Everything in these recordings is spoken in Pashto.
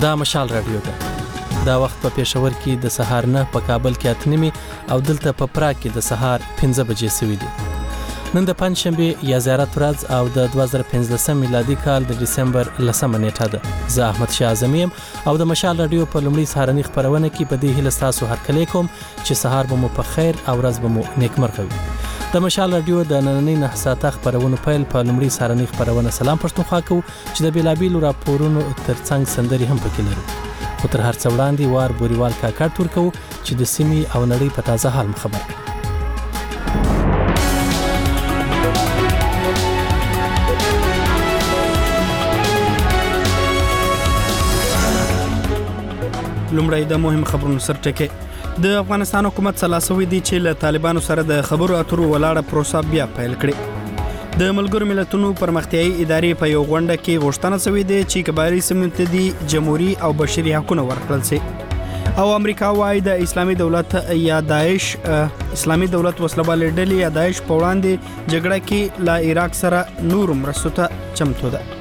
دا مشال رادیو ده. دا وخت په پېښور کې د سهار 9 په کابل کې 8 او دلته په پراګ کې د سهار 15 بجې سوي دي. نن د پنځشنبه یا زیارت ورځ او د 2015 میلادي کال د دسمبر 10 نیټه ده. زه احمد شاه اعظمي او د مشال رادیو په لومړي سهارني خبرونه کې په دې هیله تاسو هرکلی کوم چې سهار به مو په خیر او ورځ به مو نیکمرغه وي. د مشال رادیو د نننۍ 9 ساعته خبرونو پیل په لومړي سهارني خبرونه سلام پښتونخوا کوو چې د بیلابیلو راپورونو ترڅنګ سندري هم پکې لرو. خو تر هر څه وړاندې وار بوریوال کاکړ تور کوو چې د سیمې او نړۍ په تازه حال خبر کړي. لومړی د مهم خبرونو سرټکي. د افغانستان حکومت سلاسوي دي چې له طالبانو سره د خبرو اترو ولاړه پروسه بیا پیل کړي. د ملګرو ملتونو پرمختیایي ادارې په یو غونډه کې غوښتنه شوې ده چې کباري سیمو ته د جمهوریت او بشري حقوقو ورکړل شي. او امریکا وايي د اسلامي دولت یا داعش اسلامي دولت وسلوال ډلې یا داعش په وړاندې جګړه کې لا عراق سره نور مرستو ته چمتو ده.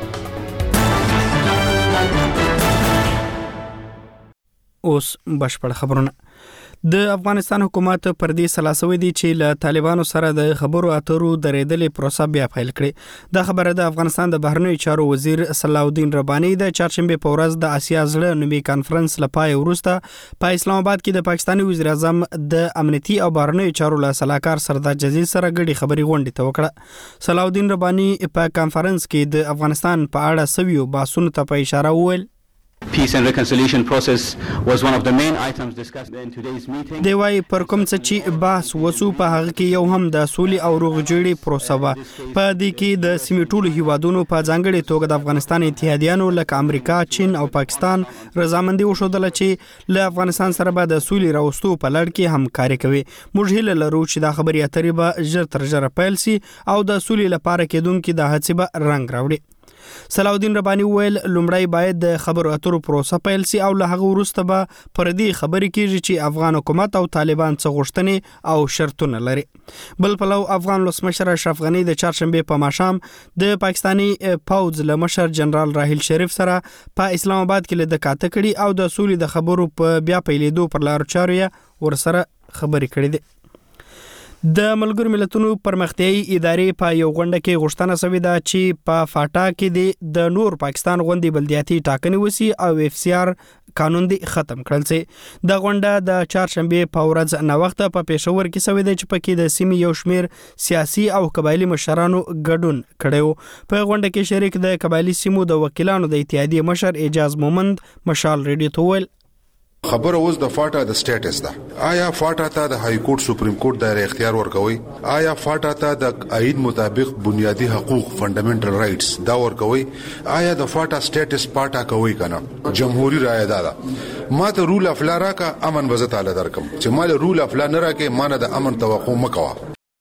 اوس بشپړ خبرونه. د افغانستان حکومت پر دې سلاسوي دي چې له طالبانو سره د خبرو اترو درېدلې پروسه بیا پیل کړي. دا خبره د افغانستان د بهرنیو چارو وزیر صلاح الدین رباني د چهارشنبه په ورځ د آسیا زړه نومي کانفرنس لپاره وروسته په اسلام آباد کې د پاکستاني وزیر اعظم د امنیتي او بهرنیو چارو له سلاکار سردار جزیز سره ګډي خبري غونډه ته وکړه. صلاح الدین رباني په کانفرنس کې د افغانستان په اړه سویو باسونو ته په اشاره وویل Peace and reconciliation process was one of the main items discussed in today's meeting. دی وايي پر کوم څه چې بحث وسو په هغه کې یو هم د سولې او روغجوړي پروسه و. په دې کې د سیمې ټولو هیوادونو په ځانګړي توګه د افغانستان اتحادیانو لکه امریکا، چین او پاکستان رضامندي وښودله چې له افغانستان سره به د سولې راوستو په لړ کې همکاري کوي. موږ هیله لرو چې دا خبرې اترې به ژر تر ژره پیل شي او د سولې لپاره کېدونکې د هڅې به رنګ راوړي. صلاح الدین رباني ویل لومړی باید د خبرو اترو پروسه پیل سي او له هغه وروسته به پر دې خبرې کېږي چې افغان حکومت او طالبان څه غوښتنې او شرطونه لري. بل پلو افغان ولسمشر اشرف غنی د چهارشنبه په ماښام د پاکستاني پوځ له مشر جنرال راحیل شریف سره په اسلام آباد کې لیدل کاته او د سولې د خبرو په بیا پیلېدو پر لار چارو ورسره خبرې کړې دي. د ملګرو ملتونو پرمختیایي ادارې په یو غونډه کې غوښتنه شوې ده چې په فاټا کې د نور پاکستان غونډې بلدیاتي ټاکنې وسی او اف سی آر قانون دی ختم کړل شي. د غونډه د چهارشنبه په ورځ نه وخت په پېښور کې شوې ده چې پکې د سیمې یو شمیر سیاسي او قبایلی مشرانو ګډون کړو. په غونډه کې شریک د قبایلی سیمو د وکیلانو د اتحادیې مشر اعجاز مومند مشال ریډیو ته ویل خبر اوس د فاټا د سټیټس ده. آیا فاټا ته د های کورټ سپریم کورټ د اختیار ورکوي؟ آیا فاټا ته د عید مطابق بنیادی حقوق فندامنټل رائټس دا ورکوي؟ آیا د فاټا سټیټس پاټا کوي کنه؟ جمهوریت رائے ده. ما ته رول اف لا راکا امن وزت تعالی درکم چې مال رول اف لا نه راکې مانه د امن توقع مکوا.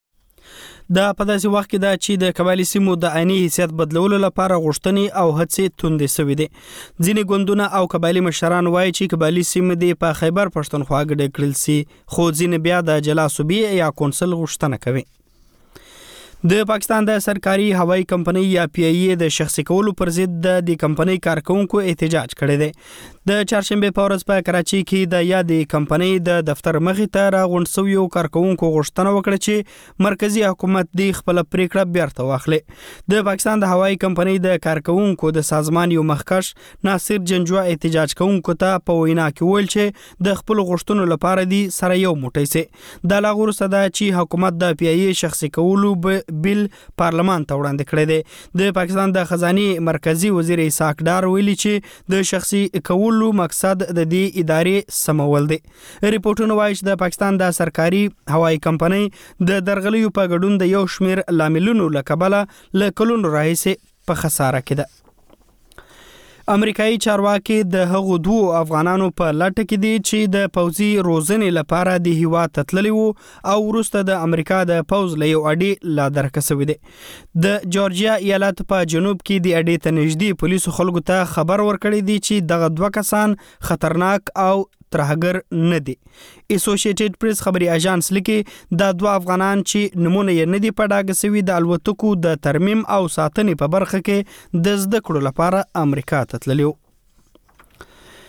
د په داسې وخت کې دا چې د قبایلی سیمو د عیني حیثیت بدلولو لپاره غوښتنې او هڅې توندې شوې دي. ځینې ګوندونه او قبایلی مشران وایي چې قبایلی سیمې د په خیبر پښتونخوا ګډې کړل سي، خو ځینې بیا د جلا صوبې یا کونسل غوښتنه کوي. د پاکستان د سرکاري هوایي کمپنۍ یا پی ای ای د شخصي کولو پر ضد د کمپنۍ کارکونکو احتجاج کړی دی. د چهارشنبه په ورځ په کراچي کې د یادې کمپنۍ د دفتر مخې ته راغونډ شویو کارکونکو غوښتنه وکړه چې مرکزی حکومت د خپل پریکړه بیرته واخلي. د پاکستان د هوایي کمپنۍ د کارکونکو د سازمان یو مخکش ناصر جنجوا احتجاج کوونکو ته په وینا کې ویل چې د خپل غوښتنو لپاره دی سره یو موټی سي. د لاغور صدا چې حکومت د پی ای ای شخصي کولو بیل پارلمان ته وړاندې کړی دی. د پاکستان د خزاني مرکزی وزیر اسحاق ډار ویلي چې د شخصي کولو مقصد د دې ادارې سمول دی. ریپورتونه وایي چې د پاکستان د سرکاري هوایي کمپنۍ د درغلیو په ګډون د یو شمیر لاملونو له کبله له کلونو راهیسې په خساره کې ده. امریکایي چارواکي د هغو دوو افغانانو په لټه کې دي چې د پوځي روزنې لپاره د هیواد ته تللي وو او وروسته د امریکا د پوځ له یو اډې لا درکه شوي دي. د جورجیا ایالت په جنوب کې د اډې ته نږدې پولیسو خلکو ته خبر ورکړی دی چې دغه دوه کسان خطرناک او ترهګر نه دي. اسوسییټډ پریس خبري اژانس لیکي د دوه افغانان چې نمونه یې نه دي په ډاګه سوي د الوتکو د ترمیم او ساتنې په برخه کې د زده کړو لپاره امریکا ته تللي.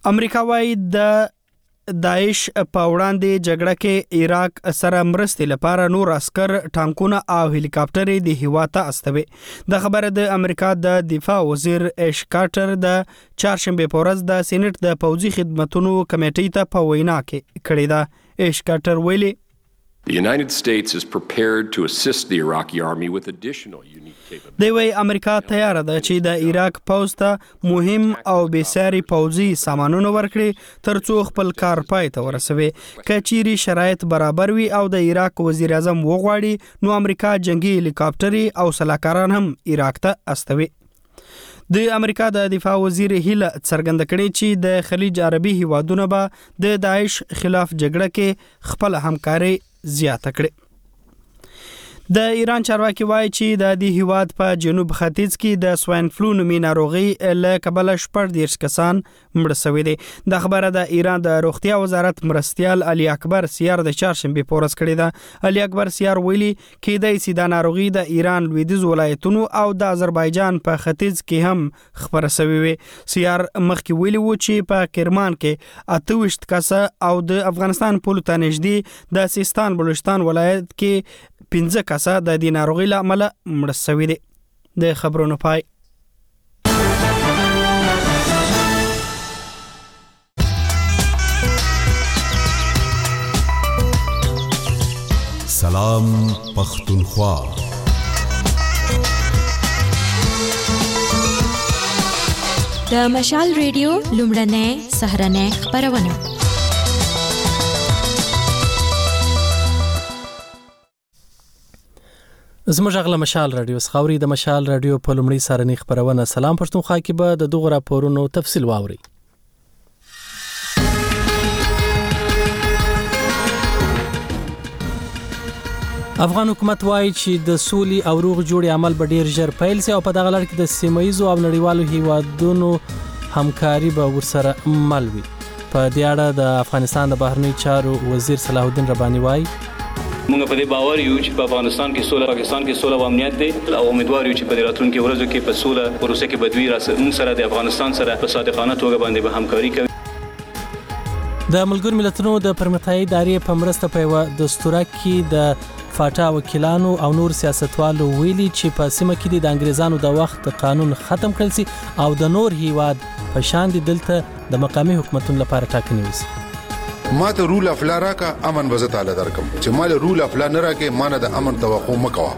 امریکا وايي د داعش په وړاندې جګړه کې عراق سره مرستې لپاره نور عسكر ټانکونه او هلیکاپټر د هیواد ته استوي. د خبره د امریکا د دفاع وزیر ایش کارټر د چهارشنبه په ورځ د سېنات د پوځي خدماتو کمیټې ته په وینا کې کړې ده. ایش کارټر ویلي The United States is prepared to assist the Iraqi army with additional unique capabilities. دی وی امریکا تیار ده چې د عراق پوځ ته مهم او بېساري پوځي سامانونه ورکړي ترڅو خپل کار پای ته ورسوي. که چیرې شرایط برابر وي او د عراق وزیر اعظم وغواړي نو امریکا جنگي هلیکاپټر او سلاکاران هم عراق ته استوي. د امریکا د دفاع وزیر هیله څرګنده کړې چې د خلیج عربي هیوادونو به د داعش خلاف جګړه کې خپل همکاري زیاته کړي. د ایران چارواکي وایي چې د دې هیواد په جنوب ختیځ کې د سواین فلو نومي ناروغي له کبله 14 کسان مړه شوي دي. د خبره د ایران د روغتیا وزارت مرستیال علي اکبر سیار د چهارشنبه په ورځ کړې ده. علي اکبر سیار ویلي کېدای شي د ناروغي د ایران لویدیځ ولایتونو او د آذربایجان په ختیځ کې هم خبره شوې وي. سیار مخکې ویلي و چې په کرمان کې 28 کسه او د افغانستان په لور نږدې د سیستان بلوچستان ولایت کې 15 کسه د دې ناروغي له امله مړه شوي دي. د خبرونو پای. سلام پختونخوا. د مشال ریډیو لومړنۍ سهرنۍ خبرونه. زموږ غږ له مشال رادیو څخه د مشال رادیو په لومړۍ سهرنۍ خبرونه سلام پښتونخوا کې به د دغه راپورونو تفصیل واوري. افغان حکومت وایي چې د سولې او روغ جوړې عمل به ډیر ژر پیل شي او په دغه لړ کې د سیمایي او نړیوالو هیوادونو همکاري به ورسره مل وي. په دې اړه د افغانستان د بهرنی چارو وزیر صلاح الدین رباني وایي موږ په دې باور یو چې په افغانستان کې سوله، پاکستان کې سوله او امنیت دی او امیدوار یو چې په راتلونکو ورځو کې په سوله پروسه کې بدوي موږ سره د افغانستان سره په صادقانه توګه باندې به همکاري کوي. د ملګرو ملتونو د پرمختیايي ادارې په مرسته په یو دستور کې د فاټا وکیلانو او نور سیاستوالو ویلي چې په سیمه کې د انګریزانو د وخت قانون ختم کړل شي او د نور هیواد په شان دي دلته د مقامي حکومتونو لپاره ټاکنې وشي. ما ته رول اف لا راکا امن به زه تعالی درکم چې مال رول اف لا نه راکې ما نه د امن توقع مکوه.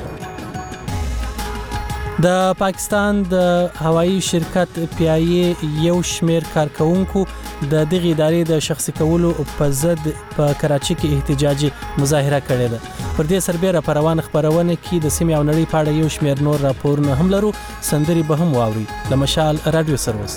د پاکستان د هوایی شرکت پی آی ای یو شمیر کارکونکو د دغه ادارې د شخصي کولو په ضد په کراچي کې احتجاجي مظاهره کړې ده. پر دې سربېره په روان خبرونه کې د سیمې او نړۍ په اړه یو شمیر نور راپورونه هم لرو. سندري به هم واوري. له مشال رادیو سروس.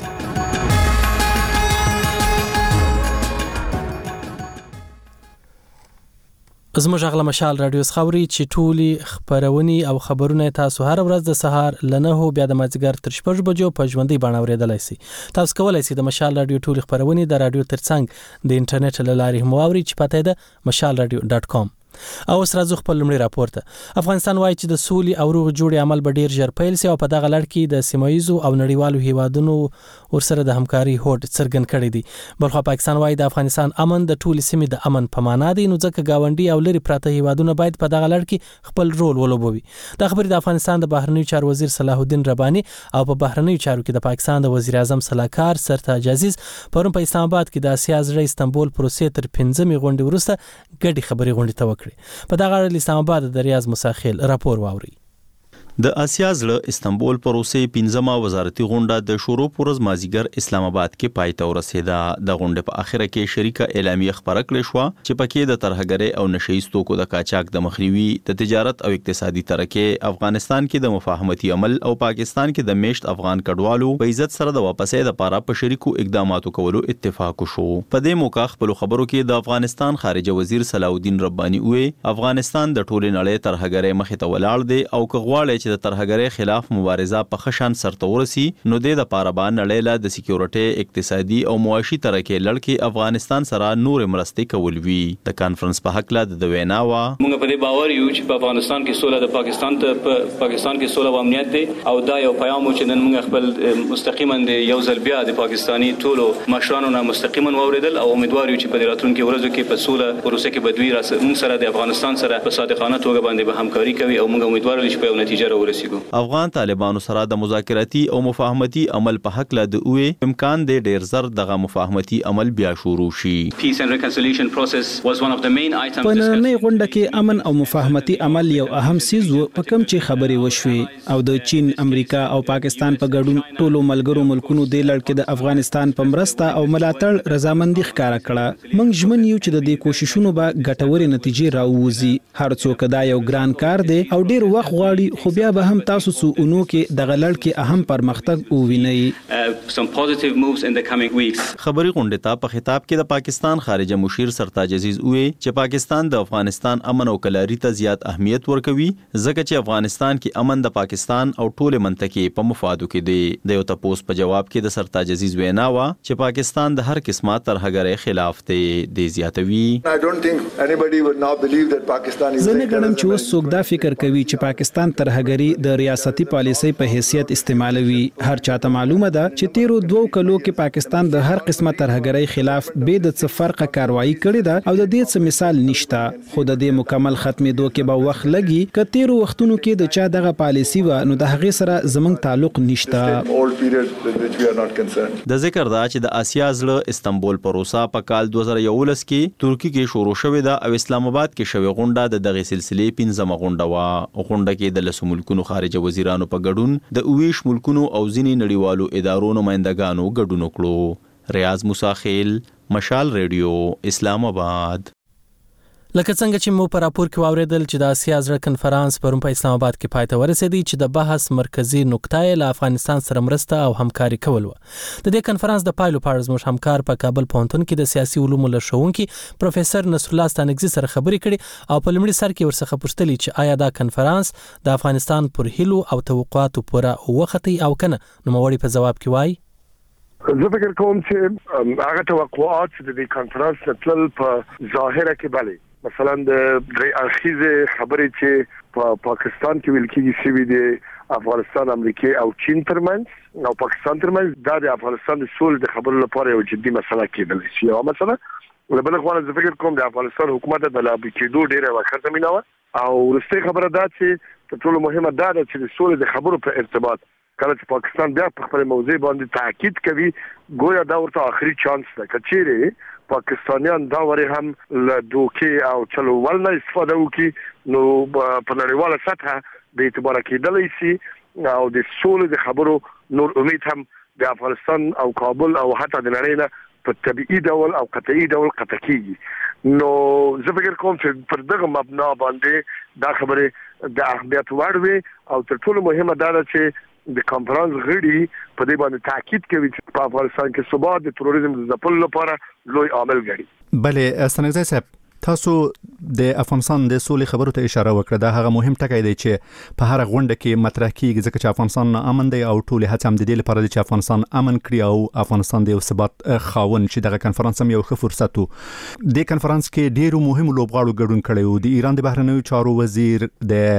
زموږ غږ له مشال رادیو څخه اوري چې ټولي خبرونه او خبرونه تاسو هر ورځ د سهار ل 9 بیا د مازیګر تر 6 بجو په ژوندۍ بڼه اوریدلای شئ. تاسو کولای شئ د مشال رادیو ټولي خبرونه د رادیو ترڅنګ د انټرنیټ له لارې هم اوري چې پته ده mashalradio.com. او سره زو خپل لمړي راپور ته افغانستان وایي چې د سولې او روغ جوړې عمل به ډیر ژر پیل شي او په دغه لړ کې د سیمایي او نړیوالو هیوادونو ورسره د همکاري هوډ څرګند کړی دی. بلخو پاکستان وایي د افغانستان امن د ټولې سیمې د امن په معنا دی، نو ځکه گاونډي او لري پراته هیوادونه باید په دغه لړ کې خپل رول ولوبوي. دا خبرې د افغانستان د بهرنی چارو وزیر صلاح الدین رباني او په بهرنی چارو کې د پاکستان د وزیر اعظم صلاحکار سرتاج عزیز پرون په اسلام آباد کې د آسیا زړه استنبول پروسې تر 15مې غونډې وروسته ګډي خبري غونډې ته وکړي. په دغه اسلام آباد د ریاض مساخیل راپور واوري. د آسیا زړه استنبول پروسې 15مه وزارتي غونډه د شروع پورز مازیګر اسلام آباد کې پای ته ورسېده. د غونډې په اخره کې شریکه اعلامیه خبره کړې شو چې پکې د ترهګرۍ او نشهیي توکو د قاچاق د مخنیوي، د تجارت او اقتصادي ترقۍ، افغانستان کې د مفاهمتي عمل او پاکستان کې د میشت افغان کډوالو په عزت سره د واپسې لپاره په شریکو اقداماتو کولو اتفاق وشو. په دې موقع خپل خبرو کې د افغانستان خارجه وزیر صلاح الدین رباني وې افغانستان د ټولې نړۍ ترهګرۍ مخې ته ولاړ دی او که غواړي چې د ترهګرۍ خلاف مبارزه په خشن سرته ورسي نو د پاره نړۍ د سکیورټي اقتصادي او معاشي ترقی لړکې افغانستان سره نور مرستې کول وی د کانفرنس په حق له د ویناوا موږ په دې باور یو چې په افغانستان کې سوله د پاکستان کې سوله او امنیت دی او دا یو پیغام چې نن موږ خپل مستقیما د یو ځل بیا د پاکستاني ټولو مشرانو نه مستقیما واوریدل او امیدوار یو چې په راتلونکو ورځو کې په سوله پروسه کې بدوي موږ سره د افغانستان سره په صادقانه توګه باندې به همکاري کوي او موږ امیدوار یو چې په یو نتیجه راورسیږو. افغان طالبانو سره د مذاکراتي او مفاهمتي عمل په حق له د اوې امکان دی ډیر زر دغه مفاهمتي عمل بیا شروع شي. Peace and reconciliation process was one of the main items. په نړۍ غونډه کې امن او مفاهمتي عمل یو اهم سیز و په کوم چې خبرې وشوي او د چین، امریکا او پاکستان په ګډون ټولو ملګرو ملکونو د لړ د افغانستان په مرسته او ملاتړ رضامندي ښکارا کړه. موږ ژمن یو چې د دې کوششونو به ګټورې نتیجې راووزي. هر څوک دا یو ګران کار دی او ډیر وخت غواړي خو بیا به هم تاسو څو کې دغه لړ کې اهم پرمختګ ووینئ. Some positive moves in the coming weeks. خبري غونډه ته په خطاب کې د پاکستان خارجه مشیر سرتاج عزیز وې چې پاکستان د افغانستان امن او کلاري ته زیات اهمیت ورکوي ځکه چې افغانستان کې امن د پاکستان او ټول منطقې په مفادو کې دی. د یو تاسو په جواب کې د سرتاج عزیز وینا وا چې پاکستان د هر قسمه ترهګرۍ خلاف دی زیاتوي. زه نه ګڼم چې اوس څوک دا فکر کوي چې پاکستان ترهګري د ریاستي پالیسۍ په حیثیت استعمالوي. هر چاته معلومه ده چې تیرو 2 کلو کې پاکستان د هر قسمه ترهګرۍ خلاف به د څه فرقه کاروایی کړې ده او د دې څه مثال نشته. خو د دې مکمل ختمېدو کې به وخت لګي. که تیرو وختونو کې د چا دغه پالیسي و نو د هغې سره زموږ تعلق نشته. د ذکر دا چې د آسیا زړه استنبول پروسه په کال 2011 کې ترکی کې شروع شوې ده او اسلام آباد کې شوې غونډه د دغه سلسلې 15مه غونډه وا. غونډه کې د لسو ملکونو خارجه وزیرانو په ګډون د 20 ملکونو او ځینې نړیوالو ادارو نمائندګانو ګډون وکړو. ریاض موسی خیل، مشال ریډیو، اسلام آباد. لکه څنګه چې مو په راپور کې واوریدل چې د آسیا زړه کنفرانس پرون په اسلام آباد کې پای ته ورسېدی چې د بحث مرکزی نقطه یې له افغانستان سره مرسته او همکاري کول و. د دې کنفرانس د پایلو په اړه زموږ همکار په کابل پوهنتون کې د سیاسي علومو لارښوونکي پروفیسور نصر الله ستانکزي سره خبرې کړې او په لومړي سر کې ورڅخه پوښتلې چې آیا دا کنفرانس د افغانستان پر هیلو او توقعاتو پوره وختي او کنه. نو موري په جواب کې وایي زه فکر کوم چې هغه توقعات چې د دې کنفرانس تل په ظاهره کې بلې مثلا د اخیزه خبرې چې په پاکستان کې ویل کېږي چې د افغانستان، امریکا او چین ترمنځ او پاکستان ترمنځ د افغانستان د سولې د خبرو لپاره یو جدي مسله کېدل شي. او مثلا بل خو زه فکر کوم د افغانستان حکومت د لابي کېدو ډیره وخت زمينه او ورسته خبره ده چې ټول مهمه ده چې د سولې د خبرو په ارتباط کله چې پاکستان بیا په خپل موضوع باندې تاکید کوي ګویا دا ورته آخري چانس ده. کچېره پاکستانیان دا وری هم له دوکې او چلو ول نه استفاده وکړي نو په نړیواله سطح د اعتبار کېدلای شي او د سولې د خبرو نور امید هم د افغانستان او کابل او حتی د نړۍ نه په طبيعي ډول او قطعي ډول قطع کیږي. نو زه فکر کوم چې پر دغه مبنا باندې دا خبره د اهمیت وړ وي او تر ټولو مهمه دا ده چې د کانفرنس غړي په دې باندې تاکید کوي چې په افغانستان کې ثبات د تروریزم د ځپلو لپاره لوی عامل ګڼي. بلې ستانکزي صاحب تاسو د افغانستان د سولې خبرو ته اشاره وکړه. دا هغه مهم ټکی دی چې په هر غونډه کې مطرح کیږي ځکه چې افغانستان امن دی او ټول هڅه هم د دې لپاره چې افغانستان امن کړي او افغانستان د ثبات خاوند چې دغه کنفرانس هم یو ښه فرصت وو. د کنفرانس کې ډیرو مهم لوبغاړو ګډون کړي وو. د ایران د بهرنیو چارو وزیر،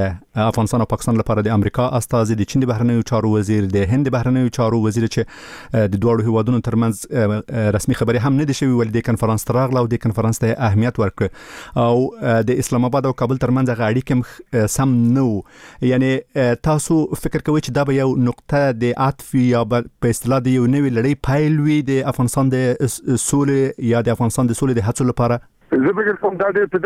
د افغانستان او پاکستان لپاره د امریکا استازي، د چین د بهرنیو چارو وزیر، د هند د بهرنیو چارو وزیر چې د دوه هیوادونو ترمنځ رسمي خبري هم نه دي شوی ول د کنفرانس ترغله او د کنفرانس ته اهمیت ورکړ او د اسلام آباد او کابل ترمنځ هغه اړیکې سم نو. یعنی تاسو فکر کوئ چې دا به یو نقطه د عطف یا په اصطلاح د یو نوې لړۍ پیل وي د افغانستان د سولې یا د افغانستان د سولې د هڅو لپاره؟ زه فکر کوم دا د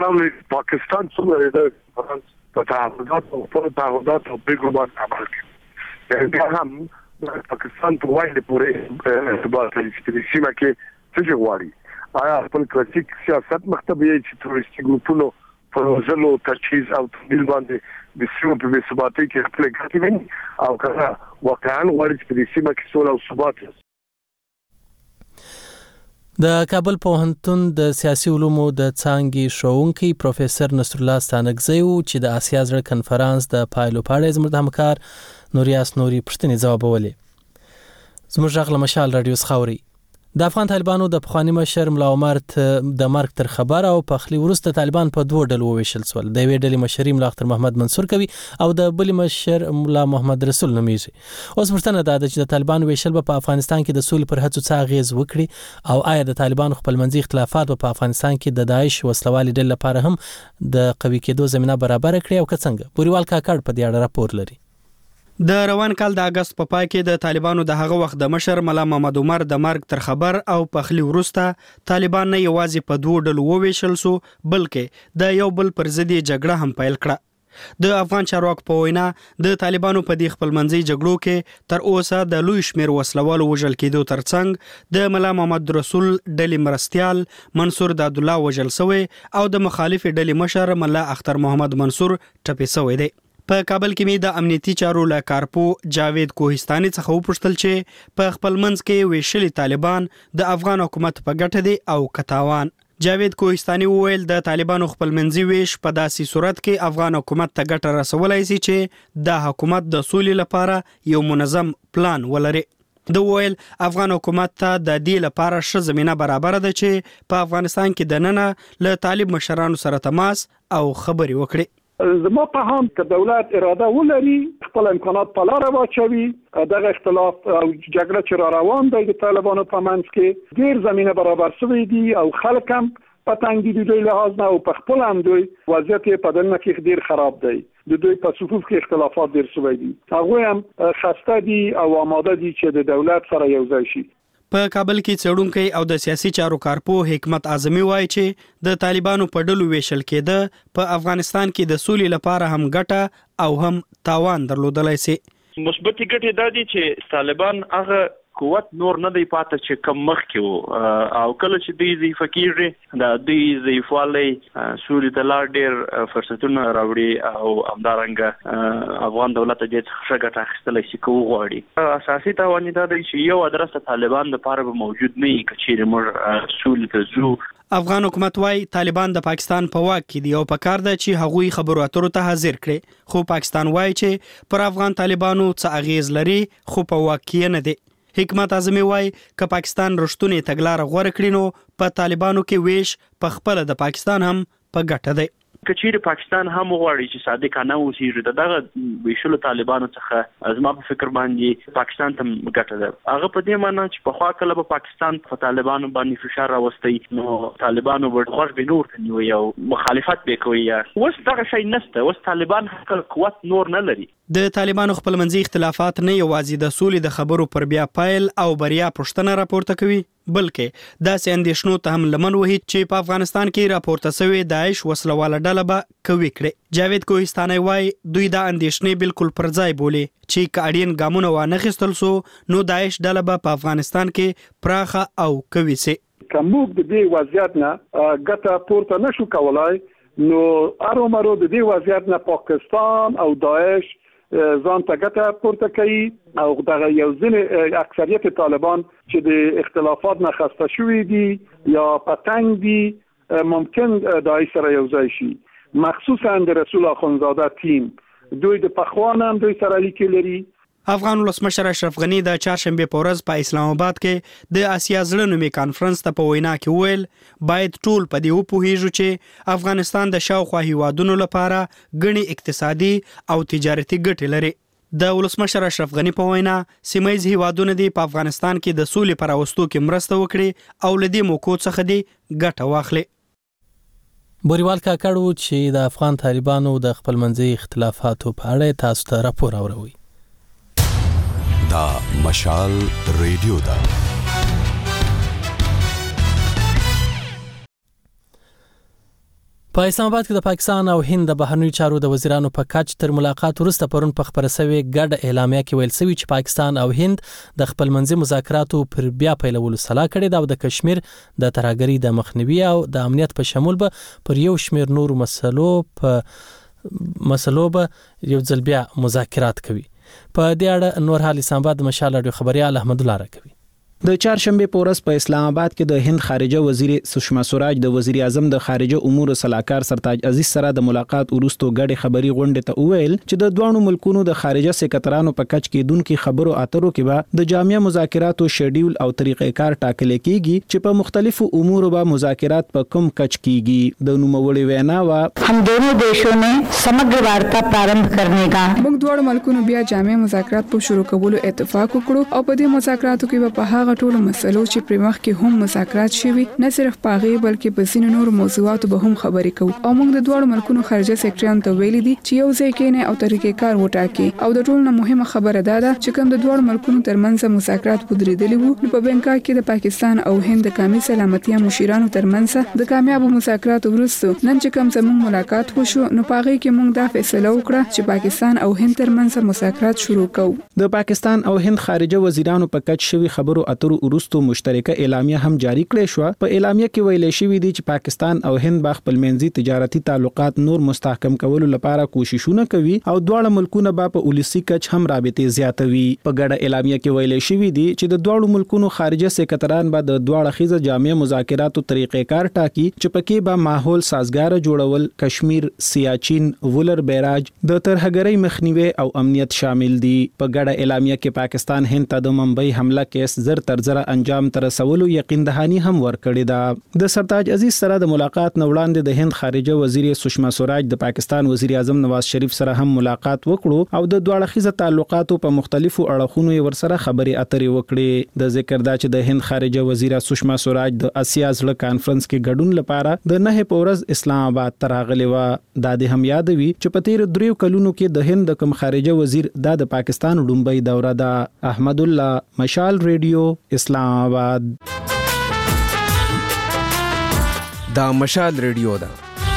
پاکستان څومره د فرانس په تعهدات او په تعهدات او پیغامات عمل کوي. دا هم پاکستان په وایي پورې ارتباط لري چې د سیمه کې څه غواړي. آیا خپل کلاسیک سیاست مکتب یې چې تروریستي ګروپونو په وژلو، تجهیز او تمویل باندې د سیمې په بې ثباتۍ کې خپل ګټې ویني او که واقعا غواړي چې په دې سیمه کې سوله او ثبات د کابل پوهنتون د سیاسي علومو د څانګې ښوونکی پروفیسور نصر الله ستانکزی چې د آسیا زړه کنفرانس د پایلو په اړه زموږ د همکار نوریاس نوري پوښتنې ځوابولې. زموږ غږ له مشال رادیو څخه اوري. د افغان طالبانو د پخوانی مشر ملا عمر د مرګ تر خبر او پخلی وروسته طالبان په دوه ډلو وویشل شول. د یوې ډلې مشري ملا اختر محمد منصور کوي او د بلې مشر ملا محمد رسول نومیږي. اوس پوښتنه دا ده چې د طالبانو ویشل په افغانستان کې د سولې پر هڅو څه اغیز وکړي او آیا د طالبانو خپلمنځي اختلافات په افغانستان کې د داعش وسلوالي ډلې لپاره هم د قوي کېدو زمينه برابر کړي او که څنګه؟ بوريوال کاکړ په دې اړه راپور لري. د روان کال د اگست په پای کې د طالبانو د هغه وخت د مشر ملا محمد عمر د مرګ تر خبر او پخلی وروسته طالبان نه یوازې په دوه ډلو وویشل سو بلکې د یو بل پر ضد جګړه هم پیل کړه. د افغان چارواکو په وینا د طالبانو په دې خپلمنځي جګړو کې تر اوسه د لوی شمیر وسلوالو وژل کېدو ترڅنګ د ملا محمد رسول ډلې مرستيال منصور داد الله وژل شوی او د مخالف ډلې مشر ملا اختر محمد منصور ټپي شوی دی. په کابل کې د امنیتي چارو له کارپو جاوید کوهستاني څخه وپوښتل چې په خپل منځ کې ویشلي طالبان د افغان حکومت په ګټه دي او کتاوان. جاوید کوهستاني وویل د طالبانو خپلمنځي ویش په داسې صورت کې افغان حکومت ته ګټه رسولای شي چې د حکومت د سولې لپاره یو منظم پلان ولري. د ویل افغان حکومت ته د دې لپاره ښه زمينه برابر ده چې په افغانستان کې د ننه له طالب مشرانو سره تماس او خبري وکړي. زما په هم که دولت اراده ولري خپل امکانات په لاره واچوي دغه اختلاف او جګړه چې را روان دی د طالبانو په منځ کې ډیر زمينه برابر شوی دی او خلک هم په تنګ دي دوی لحاظ نه او په خپل هم دوی وضعیت په دننه کې ډیر خراب دی. د دوی په صفوف کې اختلافات ډیر شوی دي. هغه هم خسته دي او آماده دي چې د دولت سره یو ځای شي. په کابل کې څېړونکي او د سیاسي چارو کارپو حکمت اعظمي وایي چې د طالبانو په ډلو ویشل کېده په افغانستان کې د سولې لپاره هم ګټه او هم تاوان درلودلای شي. مثبت ګټې دا دي چې طالبان هغه قوت نور نه دی پاتې چې کم مخ کې وو او کله چې دوی ضعیف کیږي د دوی ضعیفوالی سولې ته لا ډېر فرصتونه راوړي او همدارنګه افغان دولت دې څخه ګټه اخیستلی شي که وغواړي. اساسي تاوان دا دی چې یو ادرس د طالبان لپاره به موجود نه وي که چیرې موږ سولې ته ځو. افغان حکومت وايي طالبان د پاکستان په واک کې دي او په کار ده چې هغوی خبرو اترو ته حاضر کړي، خو پاکستان وايي چې پر افغان طالبانو څه اغیز لري خو په واک کې نه دي. حکمت اعظمي وايي که پاکستان رښتونی تګلاره غوړه کړي نو په طالبانو کې ویش په خپل د پاکستان هم په ګټه دی. که چیرې پاکستان هم وغواړي چې صادقانه اوسېږي دغه ویشلو طالبانو څخه زما په فکر باندې پاکستان ته ګټه ده. هغه په دې معنی چې پخوا کله به پاکستان په طالبانو باندې فشار راوستی نو طالبانو به غوږ به نور ته نیوي او مخالفت به کوي. اوس دغه شی نشته. اوس طالبان خپل قوت نور نه لري. د طالبانو خپلمنځي اختلافات نه یوازې د سولې د خبرو پر بیا پایل او بریا پوښتنه راپورته کوي بلکې داسې اندېښنو ته هم لمن وهي چې په افغانستان کې راپورته شوې داعش وسلواله ډله به قوي کړي. جاوید کوهستاني وايي دوی دا اندېښنې بالکل پر ځای بولي چې که اړین ګامونه وانخیستل سو نو داعش ډله به په افغانستان کې پراخه او قوي سي. که موږ د دې وضعیت نه ګټه پورته نشو کولای نو ارومرو د دې وضعیت نه پاکستان او داعش ځان ته ګټه پورته کوي او دغه یو ځینې اکثریت طالبان چې د اختلافات نه خسته شوي دي یا پتنګ دي ممکن داعش سره یو ځای شي. مخصوصا د رسول اخوندزاده ټیم دوی د پخوان هم دوی سره لیکي لري. افغان ولسمشر اشرف غنی د چهارشنبه په ورځ په اسلام آباد کې د آسیا زړه نومي کانفرنس ته په وینا کې ویل باید ټول په دې وپوهیږو چې افغانستان د شاوخوا هیوادونو لپاره غني اقتصادي او تجارتي ګټې لري. د ولسمشر اشرف غنی په وینا سیمایي هیوادونو د په افغانستان کې د سولې پر راوستو کې مرسته وکړي او لدې موکو څخه دی ګټه واخلي. بوريوال کاکړ چې د افغان طالبانو د خپلمنځي اختلافاتو په اړه تاسو ته راپور اوروي. دا مشال ریډیو دا په اسلام آباد کې د پاکستان او هند د بهرنیو چارو د وزیرانو په کچ تر ملاقات وروسته پرون په خبره شوی ګډ اعلامیه کې ویل شوی چې پاکستان او هند د خپلمنځي مذاکراتو پر بیا پیلولو سلا کړې ده او د کشمیر د ترهګرۍ د مخنیوي او د امنیت په شمول به پر یو شمیر نور مسلو به یو ځل بیا مذاکرات کوي. په دې اړه نور حال اسلام آباد مشال رادیو خبريال احمد الله راکوي. د چهارشنبه په ورځ په اسلام آباد کې د هند خارجه وزیر سشما سوراج د وزیر اعظم د خارجه امور صلاحکار سرتاج عزیز سره د ملاقات وروسته غړي خبري غونډه ته وویل چې د دوه ملکونو د خارجه سکرټرانو په کچ کې دونکو خبرو اترو کې به د جامع مذاکراتو شیډول او طریقې کار ټاکل کیږي چې په مختلفو امورو به مذاکرات په کم کچ کیږي د نوموړي وینا وا हम दोनों देशों में समग्र वार्ता प्रारंभ करने का موږ دوه ملکونو بیا جامع مذاکرات په شروع کولو اتفاق وکړو او په دې مذاکراتو کې په هغه ټولو مسلو چې پر مخ کې هم مذاکرات شوي نه صرف پاغي بلکې په ځینو نور موضوعاتو به هم خبرې کوو او موږ د دوه ملکونو خارجه سکرټریان ته ویلي دي چې یو ځای کې نه او طریقې کار وټاکي او د ټولو مهمه خبره ده چې کوم د دوه ملکونو ترمنځ مذاکرات پودریدلي وو نو په بنکاک کې د پاکستان او هند د قومي سلامتیا مشیرانو ترمنځ د کامیاب مذاکراتو وروسته نن چې کوم زموږ ملاقات وشو نو پاغي کې موږ دا فیصله وکړه چې پاکستان او هند ترمنځ مذاکرات شروع کوو د پاکستان او هند خارجه وزیرانو په کچ شوی خبرو اترو وروسته مشترکه اعلامیه هم جاری کړې شو په اعلامیه کې ویل شوی دی چې پاکستان او هند به خپل منځي تجارتي تعلقات نور مستحکم کولو لپاره کوششونه کوي او دواړه ملکونه به په ولسی کچ هم رابطې زیاتوي په ګډه اعلامیه کې ویل شوی دی چې د دواړو ملکونو خارجه سکرټران به د دواړه خيزه جامع مذاکراتو طریقې کار ټاکي چې پکې به ماحول سازگار جوړول کشمیر سیاچین ولر بیراج د ترهګرۍ مخنیوي او امنیت شامل دي په ګډه اعلامیه کې پاکستان هند ته د ممبئی حمله کیس زر تر زر انجام تر رسولو یقین دهانی هم ورکړی دا د سرتاج عزیز سره د ملاقات نو وړاندې د هند خارجه وزیر سشما سوراج د پاکستان وزیر اعظم نواز شریف سره هم ملاقات وکړو او د دوه اړخیزه تعلقاتو په مختلفو اړخونو ورسره خبرې اترې وکړې د ذکر دا چې د هند خارجه وزیر سشما سوراج د اسیا زړه کانفرنس کې ګډون لپاره د 9 پورز اسلام آباد ته راغلی و د هم یادوي چې په تیر 3 کلونو کې د هند کوم خارجه وزیر د پاکستان ډومبۍ دوره ده احمد الله مشال ریډیو اسلام آباد دا مشال ریډیو ده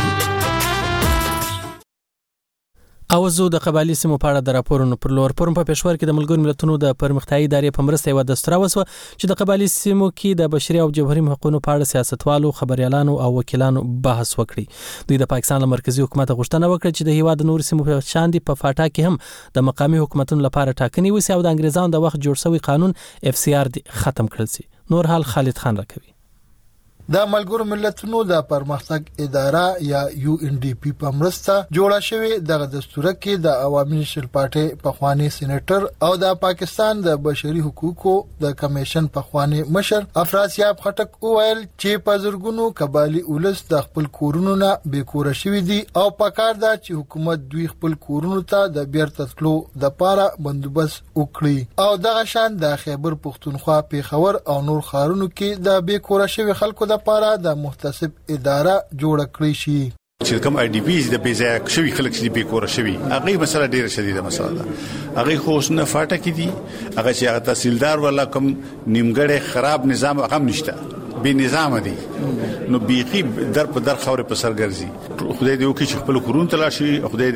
اوزو د قبایلی سیمو په اړه د راپورونو پر لور پرم په پېښور کې د ملګرو ملتونو د پرمختیايي ادارې په مرسته یو دستور وسو چې د قبایلی سیمو کې د بشري او جوهري حقوقو په اړه سیاستوالو خبريالانو او وکیلانو بحث وکړي دوی د پاکستان له مرکزی حکومت غوښتنه وکړه چې د هیواد نور سیمو په شان دي په فاټا کې هم د مقامي حکومتونو لپاره ټاکنې وسی او د انګریزانو د وخت جوړ شوی قانون FCR ختم کړل شي نور حال خالد خان راکوي د ملګرو ملتونو د پرمختګ اداره یا UNDP په مرسته جوړه شوې د دستور کې د عوامي نېشنل پارټي پخوانی سېنیټر او د پاکستان د بشري حقوقو د کمیشن پخوانی مشر افراسیاب خټک وویل چې په زرګونو قبایلی اولس د خپل کورونو نه بیکوره شوي دي او پکار ده چې حکومت دوی خپل کورونو ته د بیرته تلو د لپاره بندوبست وکړي او دغه شان د خیبر پختونخوا پیښور او نور ښارونو کې د بیکوره شوي خلکو لپاره د محتسب اداره جوړ کړی شي چې کوم IDPs د بیځای شوی خلک چې به کور شوی هغه مسله ډیره شدیده مسله ده هغه خو نه فاټه کې دي هغه چې تحصیلدار ولا کوم نیمګړی خراب نظام هغه نشته به نظام دي نو بیخي در په در خوري په سرګرځي خدای دې وکړي چې خپل کورون تلاشي خدای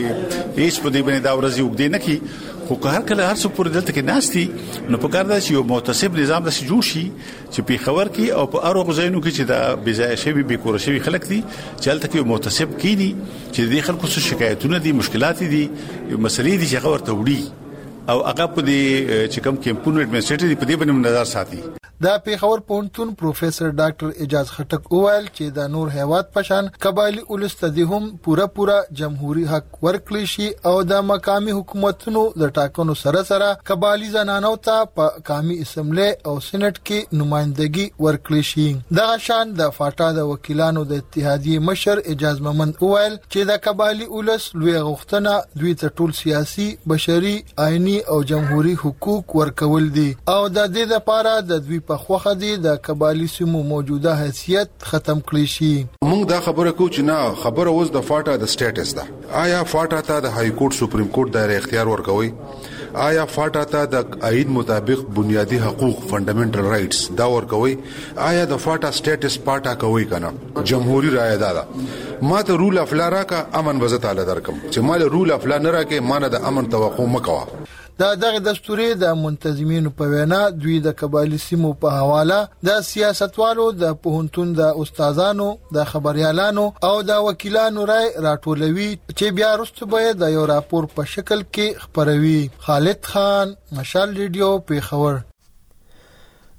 دې هیڅ په دې باندې دا ورځي وګدې نه کی خو هر کله هر څو پر دلته کې ناشتي نو په کار ده چې یو متصب نظام د جوړ شي چې په خبر کې او په اړو غزاینو کې چې دا بځای شوی به کور شوی خلک دي چې هلته کې متصب کینی چې د خلکو څه شکایتونه دي مشکلات دي مسلې دي چې خبر ته وړي او هغه په دې چې کوم کمپونو اډمنسټریټیو په دې باندې نظر ساتي د پیښور پونتون پروفیسور ډاکټر اجاز خټک وویل چې د نور هیواد پشان قبایلی اولس ته هم پورا جمهوریت حق ورکړي شي او د مقامی حکومتونو د ټاکنو سره قبایلی زنانو ته په قومي اسمبلی او سېنات کې نمائندګي ورکړي شي دغه شان د فاټا د وکیلانو د اتحادیې مشر اجاز محمد وویل چې د قبایلی اولس لوی غوښتنه دوی ته ټول سیاسي بشري آئینی او جمهوریت حقوق ورکول دي او د دې لپاره د دوی په خوخه دي د قبایلی سیمو موجوده حیثیت ختم کړی شي موږ دا خبره کوو چې نه خبره اوس د فاټا د سټیټس ده آیا فاټا ته د های کورټ سپریم کورټ د اختیار ورکوي آیا فاټا ته د آئین مطابق بنیادی حقوق فندامنټل رائټس دا ورکوي آیا د فاټا سټیټس پاټا کوي کنه جمهوریت رائے ده ما ته رول اف لا راکا امن وزت تعالی درکم چې مال رول اف لا نه راکې مانه د امن توقع مکوا دغه دستوري د منتظمینو په وینا دوی د قبایلی سیمو په حواله د سیاستوالو د پوهنتون د استادانو د خبريالانو او د وکیلانو رائے راټولوي چې بیا وروسته به د یو راپور په شکل کې خبروي خالد خان مشال ریډیو پیښور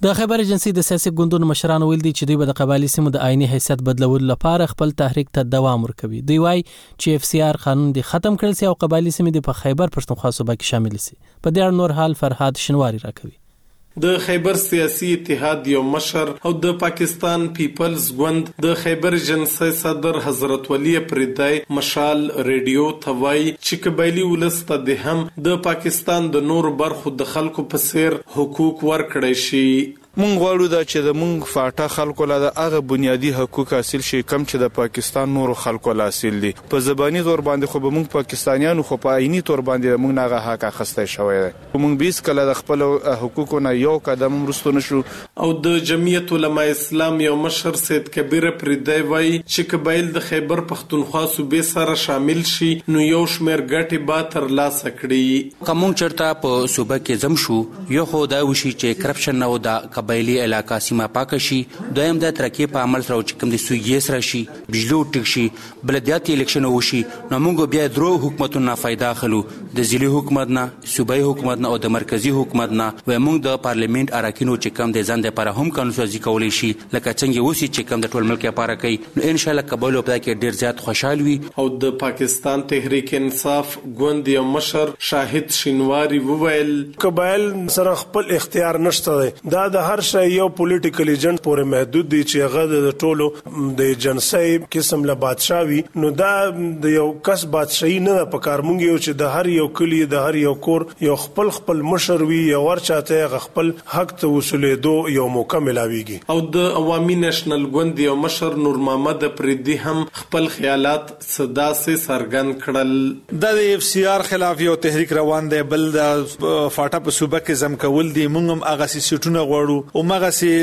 د خیبر ایجنسی د سیاسي ګوندونو مشرانو ویل دي چې دوی به د قبایلی سیمو د آئینی حیثیت بدلولو لپاره خپل تحریک ته دوام ورکوي. دوی وایي چې FCR قانون دی ختم کړل سي او قبایلی سیمې د په خیبر پښتونخوا صوبه کې شامل سي. په دې اړه نور حال فرهاد شنواری راکوي. د خیبر سیاسي اتحاد یو مشر او د پاکستان پیپلز ګوند د خیبر ایجنسی صدر حضرت ولی پردای مشال ریډیو توای چې قبایلی ولسته د هم د پاکستان د نور برخو د خلکو په سیر حقوق ورکړی شي. مونږ غواړو دا چې د مونږ فاټا خلکو له هغه بنیادی حقوق حاصل شي کم چې د پاکستان نور خلکو له حاصل دي. په زبانی تور باندې خو به مونږ پاکستانیانو خو په عیني تور باندې مونږ نه حق اخیسته شوی دی. مونږ بیس کله د خپل حقوقو نه یو قدم ورستو نشو. او د جمعیت علماء اسلام یو مشر سید کبیر پردای وای چې قبایل د خیبر پښتونخوا صوبې سره شامل شي نو یو شمیر ګټي با تر لاس کړي. کوم چرته په صوبه کې زم شو یو خو دا وشي چې کرپشن او د قبایلی علاقہ سیمه پاک شي. دویم د ترکیب په عمل سره چې کوم د سویې سره شي بجلی ټیک شي بلدیاتي الیکشن وشي نو موږ بیا درو حکومتونو نه فائدہ خلو د ضلعي حکومت نه صوبایي حکومت نه او د مرکزی حکومت نه و موږ د پارلیمنت اراکینو چې کوم د ځان لپاره هم قانون سازي کولای شي لکه څنګه وسی چې کوم د ټول ملک لپاره کوي نو ان شاء الله قبول وبدا کې ډیر زیات خوشحال وي. او د پاکستان تحریک انصاف ګوند یو مشر شاهد شینواری وویل قبایل سره خپل اختیار نشته دا د هر شي یو پولیټیکل ایجنټ پورې محدود دي چې هغه د ټولو د ایجنسی قسم له بادشاہي نو دا د یو کس بادشاہي نه په کار مونږ یو چې د هر یو کلی د هر یو کور یو خپل مشر وي یو ورچاته خپل حق ته وصولېدو یو موقع ملاويږي. او د عوامي نېشنل ګوند یو مشر نور محمد پردي هم خپل خیالات صدا سي سرګن کړل. د FCR خلاف یو تحریک روان دی بل د فاټا په صوبه کې زم کول دي مونږ هم هغه سیټونه غواړو او هغه سي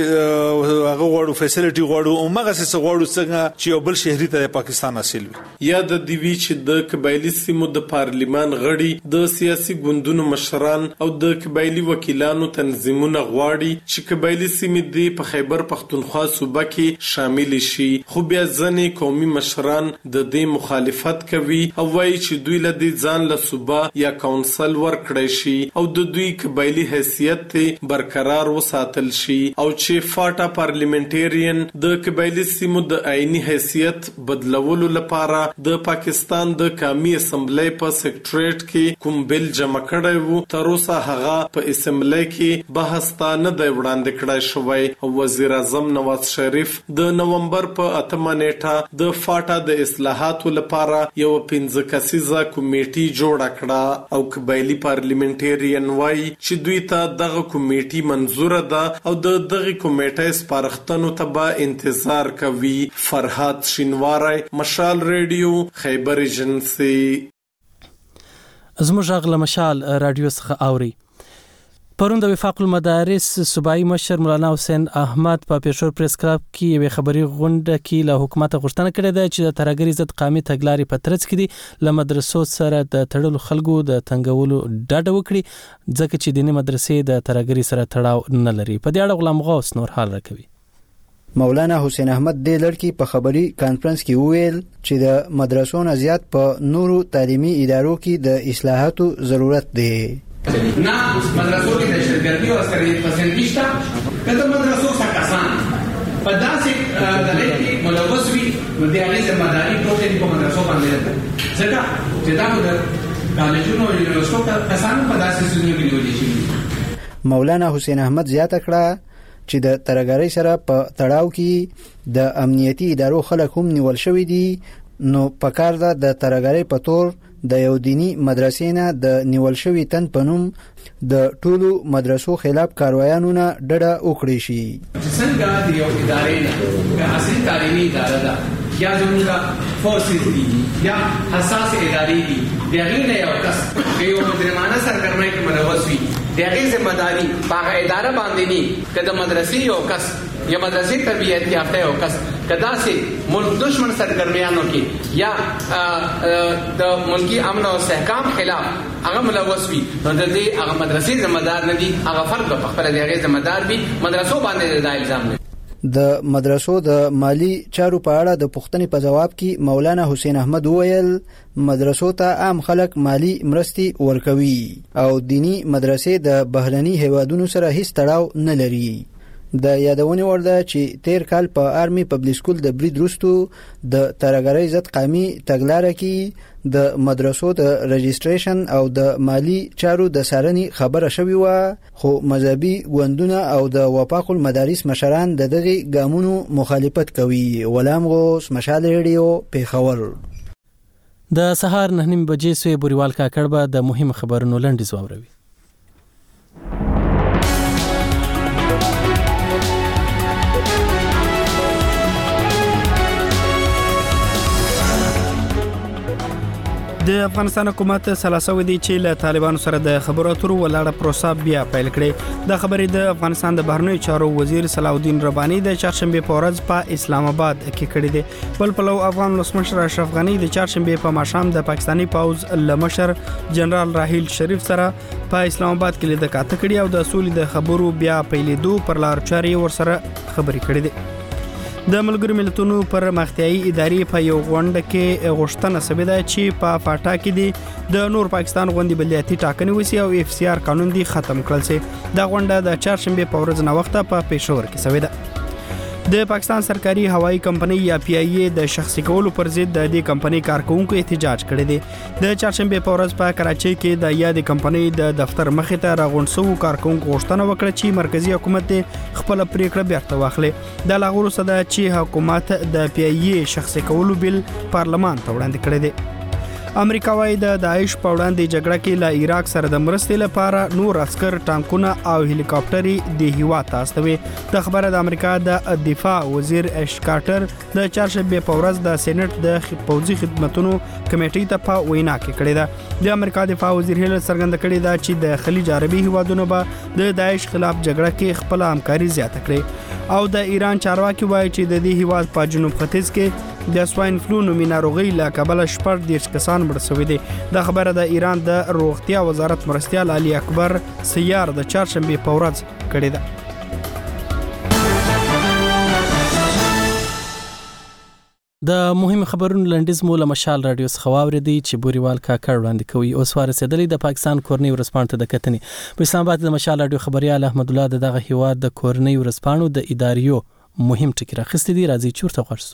هغه غواړو فیسیلیټي غواړو او هغه سي غواړو څنګه چې یو بل شهري ته پاکستان حاصل وي. یا د دیوی چې د قبایلی سیمو د پارلیمان غړي د سیاسي ګوندونو مشران او د قبایلی وکیلانو تنظیمونه غواړي چې قبایلی سیمې د په خیبر پښتونخوا صوبه کې شامل شي خو بیا ځنې قومي مشران د دې مخالفت کوي او وایي چې دوی له دې ځان له صوبه یا کونسل ورکړی شي او د دوی قبایلی حیثیت برقرار وساتل شي او چې فاټا پارلیمنټریان د قبایلی سیمو د آئینی حیثیت بدلولو لپاره د پاکستان د قومي اسمبلی په سیکریټریټ کې کوم بل جمع کړی وو تر اوسه هغه په اسمبلی کې بحث ته نه دی وړاندې کړی شوی او وزیر اعظم نواز شریف د نومبر په 8 نیټه د فاټا د اصلاحاتو لپاره یو 15 کسیزه کمیټي جوړه کړه او قبایلی پارلیمنټریان وایي چې دوی ته دغه کمیټي منزور ده او د دغه کمیټې سپارښتنو ته به انتظار کوي. فرهاد شینواری مشال ریډیو خیبر ایجنسی. زموږ غږ له مشال رادیو څخه اوري. پرون د وفاق المدارس صوبایي مشر مولانا حسین احمد په پېښور پریس کلب کې یو خبري غونډه کې له حکومت غوښتنه کړې ده چې د ترهګرۍ ضد قومي تګلارې په ترڅ کې دي له مدرسو سره د تړلو خلکو د تنګولو ډاډ وکړي ځکه چې دیني مدرسې د ترهګرۍ سره تړاو نه لري. په دې اړه غلام غوث نور حال راکوي. مولانا حسین احمد د لړکی په خبري کانفرنس کې وویل چې د مدرسو نه زیات په نورو تعلیمي ادارو کې د اصلاحاتو ضرورت دی. نه مدرسو کې د شرګردي او عسکري پرسنټیج ته کله مدرسو څخه په داسې دغه کې ملوث وي نو د هغې ذمہداري ټول په مدرسو باندې ده ځکه چې دا د کالجونو او یونیورسيټو کسانو په داسې ځایونو کې نیول شي. مولانا حسین احمد زیاته کړه چې د ترهګرۍ سره په تړاو کې د امنیتي ادارو خلک هم نیول شوی دي نو پکار ده د ترهګرۍ په تور د یو دینی مدرسې نه د نیول شوی تن په نوم د ټولو مدرسو خلاف کاروایانو نه ډډه وکړي شي. څنګه د یو ادارې نه که اصلي تعلیمي اداره ده یا زموږ فورسز دي یا حساس ادارې دي د هغې نه یو کس که یو مجرمانه سرګرمۍ کې ملوث وي د هغې ذمہداري په هغه اداره باندې نه که د مدرسې یو کس یا مدرسې تربیت یافته یو کس کدا سي ملک دشمن سرګرمیانو کې یا د ملکی امن او استحکام خلاف هغه ملوث وي نو د دې هغه مدرسې ذمہدار نه دي هغه فرد په خپل د هغې ذمہدار وي مدرسو باندې د الزام نه. د مدرسو د مالی چارو په اړه د پوښتنې په جواب کې مولانا حسین احمد وویل مدرسو ته عام خلک مالی مرستې ورکوي او دینی مدرسې د بهرني هیوادونو سره هیڅ تړاو نه لري. د یادونې وړ ده چې تیر کال په آرمي پبلک سکول د برید وروسته د ترهګرۍ ضد قومي تګلارې کې د مدرسو د رجسټریشن او د مالی چارو د څارنې خبره شوې و، خو مذهبي ګوندونه او د وفاق المدارس مشران د دغه ګامونو مخالفت کوي. غلام غوث، مشال ریډیو، پیښور. د سهار 9:30 بجې سوی بوریوال کاکړ به د مهم خبرونو لنډیز واوروي. د افغانستان حکومت سلاسوي دي چې له طالبانو سره د خبرو اترو ولاړه پروسه بیا پیل کړي. د خبرې د افغانستان د بهرنیو چارو وزیر صلاح الدین رباني د چهارشنبه په ورځ په اسلام آباد کې کړی دی. بل پلو افغان ولسمشر اشرف غنی د چهارشنبه په ماښام د پاکستانی پوز لمشر جنرال راحیل شریف سره په اسلام آباد کې لیدل کاته کړي او د اصول د خبرو بیا پیلېدو پر لار چاري ور سره خبرې کړې دي. د ملګرو ملتونو پر مختیایي ادارې په یو غونډه کې غوښتنه شوې ده چې په فاټا کې د نور پاکستان غونډې بلدیاتي ټاکنې وسی او اف سی آر قانون دی ختم کړل شي. دا غونډه د چهارشنبه په ورځ نه وخته په پېښور کې شوې ده. د پاکستان سرکاري هوایي کمپنۍ یا پی آی ای د شخصي کولو پر ضد د دې کمپنۍ کارکونکو احتجاج کړی دی. د چهارشنبه په ورځ په کراچۍ کې د یادې کمپنۍ د دفتر مخې ته راغونډ شوو کارکونکو غوښتنه وکړه چې مرکزی حکومت خپل پریکړه بیرته واخلي. د لاغورو صدا چې حکومت د پی آی ای شخصي کولو بل پارلمان ته وړاندې کړی دی. امریکا وايي د داعش په وړاندې جګړه کې له عراق سره د مرستې لپاره نور عسكر، ټانکونه او هلیکاپټري د هیواد ته استوي. د خبره د امریکا د دفاع وزیر اش کارټر د چهارشنبه په ورځ د سېنات د پوځي خدماتو کمیټې ته په وینا کې کړې ده. د امریکا دفاع وزیر هیله څرګنده کړې ده چې د خلیج عربي هیوادونو به د داعش خلاف جګړه کې خپل همکاري زیاته کړي او د ایران چارواکي وایي چې د دې هیواد په جنوب ختیځ کې د سواین فلو نومي ناروغي له کبله 14 کسان مړ شوي دي. د خبره د ایران د روغتیا وزارت مرستیال علي اکبر سیار د چهارشنبه په ورځ کړې ده. د مهم خبرونو لنډیز مو له مشال رادیو څخه واوریدي چې بوریوال کاکړ وړاندې کوي. اوس ورسېدلې د پاکستان کورنۍ ورسپانټ د کتنې په اسلام آباد د مشال رادیو خبريال احمد الله دغه هیواد د کورنۍ ورسپانو د اداریو مهم ټکی راخستې دي. راځي چورته ورسو.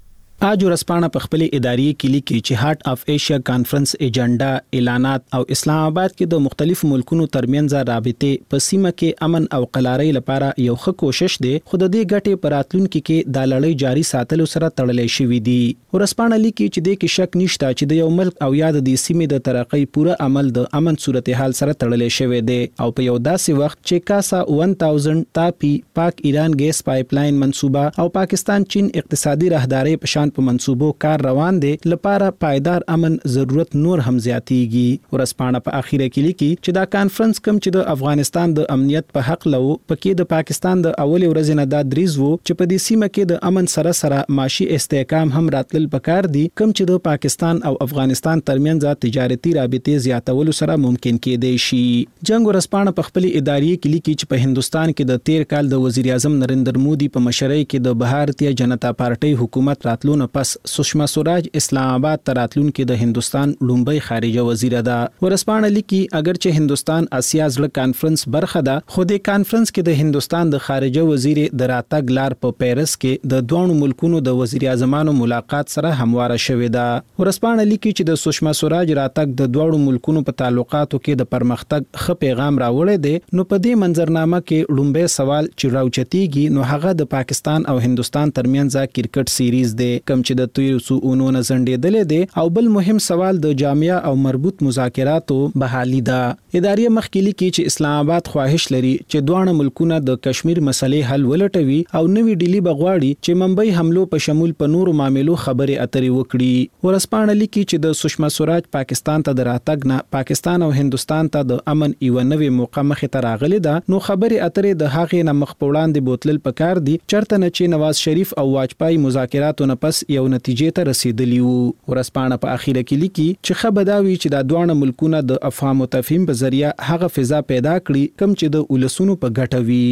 اج ورسپانه په خپل اداري کې لیکي چې هارت اف ایشیا کانفرنس ایجنډا، اعلانات او اسلام آباد کې د مختلفو ملکونو ترمنځ رابطې په سیمه کې امن او قلارۍ لپاره یو ښه کوشش دی، خو د دې ګټې په راتلونکو کې د لړۍ جاري ساتلو سره تړلې شوې دي. ورسپانه لیکي چې د کې شک نشته چې د یو ملک او یا د سیمې د ترقۍ پوره عمل د امن صورتحال سره تړلې شوی دی او په یو داسې وخت چې کاسا 1000 تاپی پاک ایران ګیس پایپلاین منصوبه او پاکستان چین اقتصادي راهداري په شان په منصوبو کار روان دي لپاره پایدار امن ضرورت نور هم زیاتیږي. ورسپانه په اخیره کې لیکي چې دا کانفرنس کم چې د افغانستان د امنیت په حق لو پکې د پاکستان د اول ورځې نه دا دریز وو چې په دې سیمه کې د امن سره سره معاشي استحکام هم راتلل پکار دي، کم چې د پاکستان او افغانستان ترمنځ تجارتي رابطې زیاتولو سره ممکن کېدای شي. جنگ ورسپانه په خپل اداري کې لیکي چې په هندستان کې د 13 کال د وزیر اعظم نریندر مودي په مشرۍ کې د بھارتیہ جنتا پارټي حکومت راتلو نه پس سشما سوراج اسلام آباد تراتلونکو د هندستان لومبۍ خارجه وزیر ده. ورسپانه لیکي اگر چې هندستان اسیا زړه کانفرنس برخه ده، خو د کانفرنس کې د هندستان د خارجه وزیر د راتګ لار په پیرس کې د دوه ملکونو د وزیر اعظمانو ملاقات سره همواره شوې ده. ورسپانه لیکي چې د سشما سوراج راتګ د دوه ملکونو په تعلقاتو کې د پرمختګ ښه پیغام راوړی دی. نو په دې منظرنامه کې لومبۍ سوال چې راوچتيږي نو هغه د پاکستان او هندستان ترمنځ کرکټ سیریز دی کم چې د تیرو څو اونو نه زنډېدلې دي او بل مهم سوال د جامعه او مربوط مذاکراتو بحالي ده. اداري مخکلي کې چې اسلام آباد خواهش لري چې دوه ملکونه د کشمیر مسلې حل ولټوي او نوې ډیلی بغواړي چې ممبئی حملو په شمول په نورو معاملو خبرې اترې وکړي. ورسپانه لیکي چې د سشما سوراج پاکستان ته د راتګ نه پاکستان او هندستان ته د امن یو نوې موقع مخې ته راغلي ده، نو خبرې اترې د هغې نه مخ په وړاندې بوتلل پکار دي چرته نه چې نواز شریف او واجپای مذاکراتو نه پس یو نتیجې ته رسیدلی وو. ورسپانه په اخیره کې لیکي چې خبرداوي چې د دوه ملکونو د افهام او تفهیم په ذریعہ هغه فضا پیدا کړي کم چې د ولسونو په ګټه وي.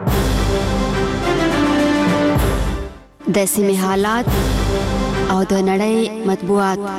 د سیمې حالات او د نړۍ مطبوعات.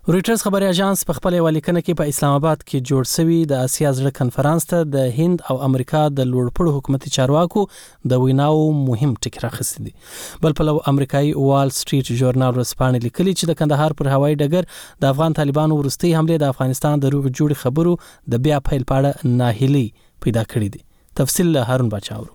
رويټرز خبري اژانس په خپل ولیکنه کې په اسلام آباد کې جوړ شوی د آسیا زړه کنفرانس ته د هند او امریکا د لوړپوړو حکومتي چارواکو د ویناو مهم ټکی راخستی دي. بل په امریکایي وال سټریټ ژورنال ورسپانې لیکلي چې د کندهار پر هوایي ډګر د افغان طالبانو وروستي حمله د افغانستان د روغ جوړ خبرو د بیا پیل پاړه ناهیلي پیدا کړې دي. تفصیل هارون بچاورو.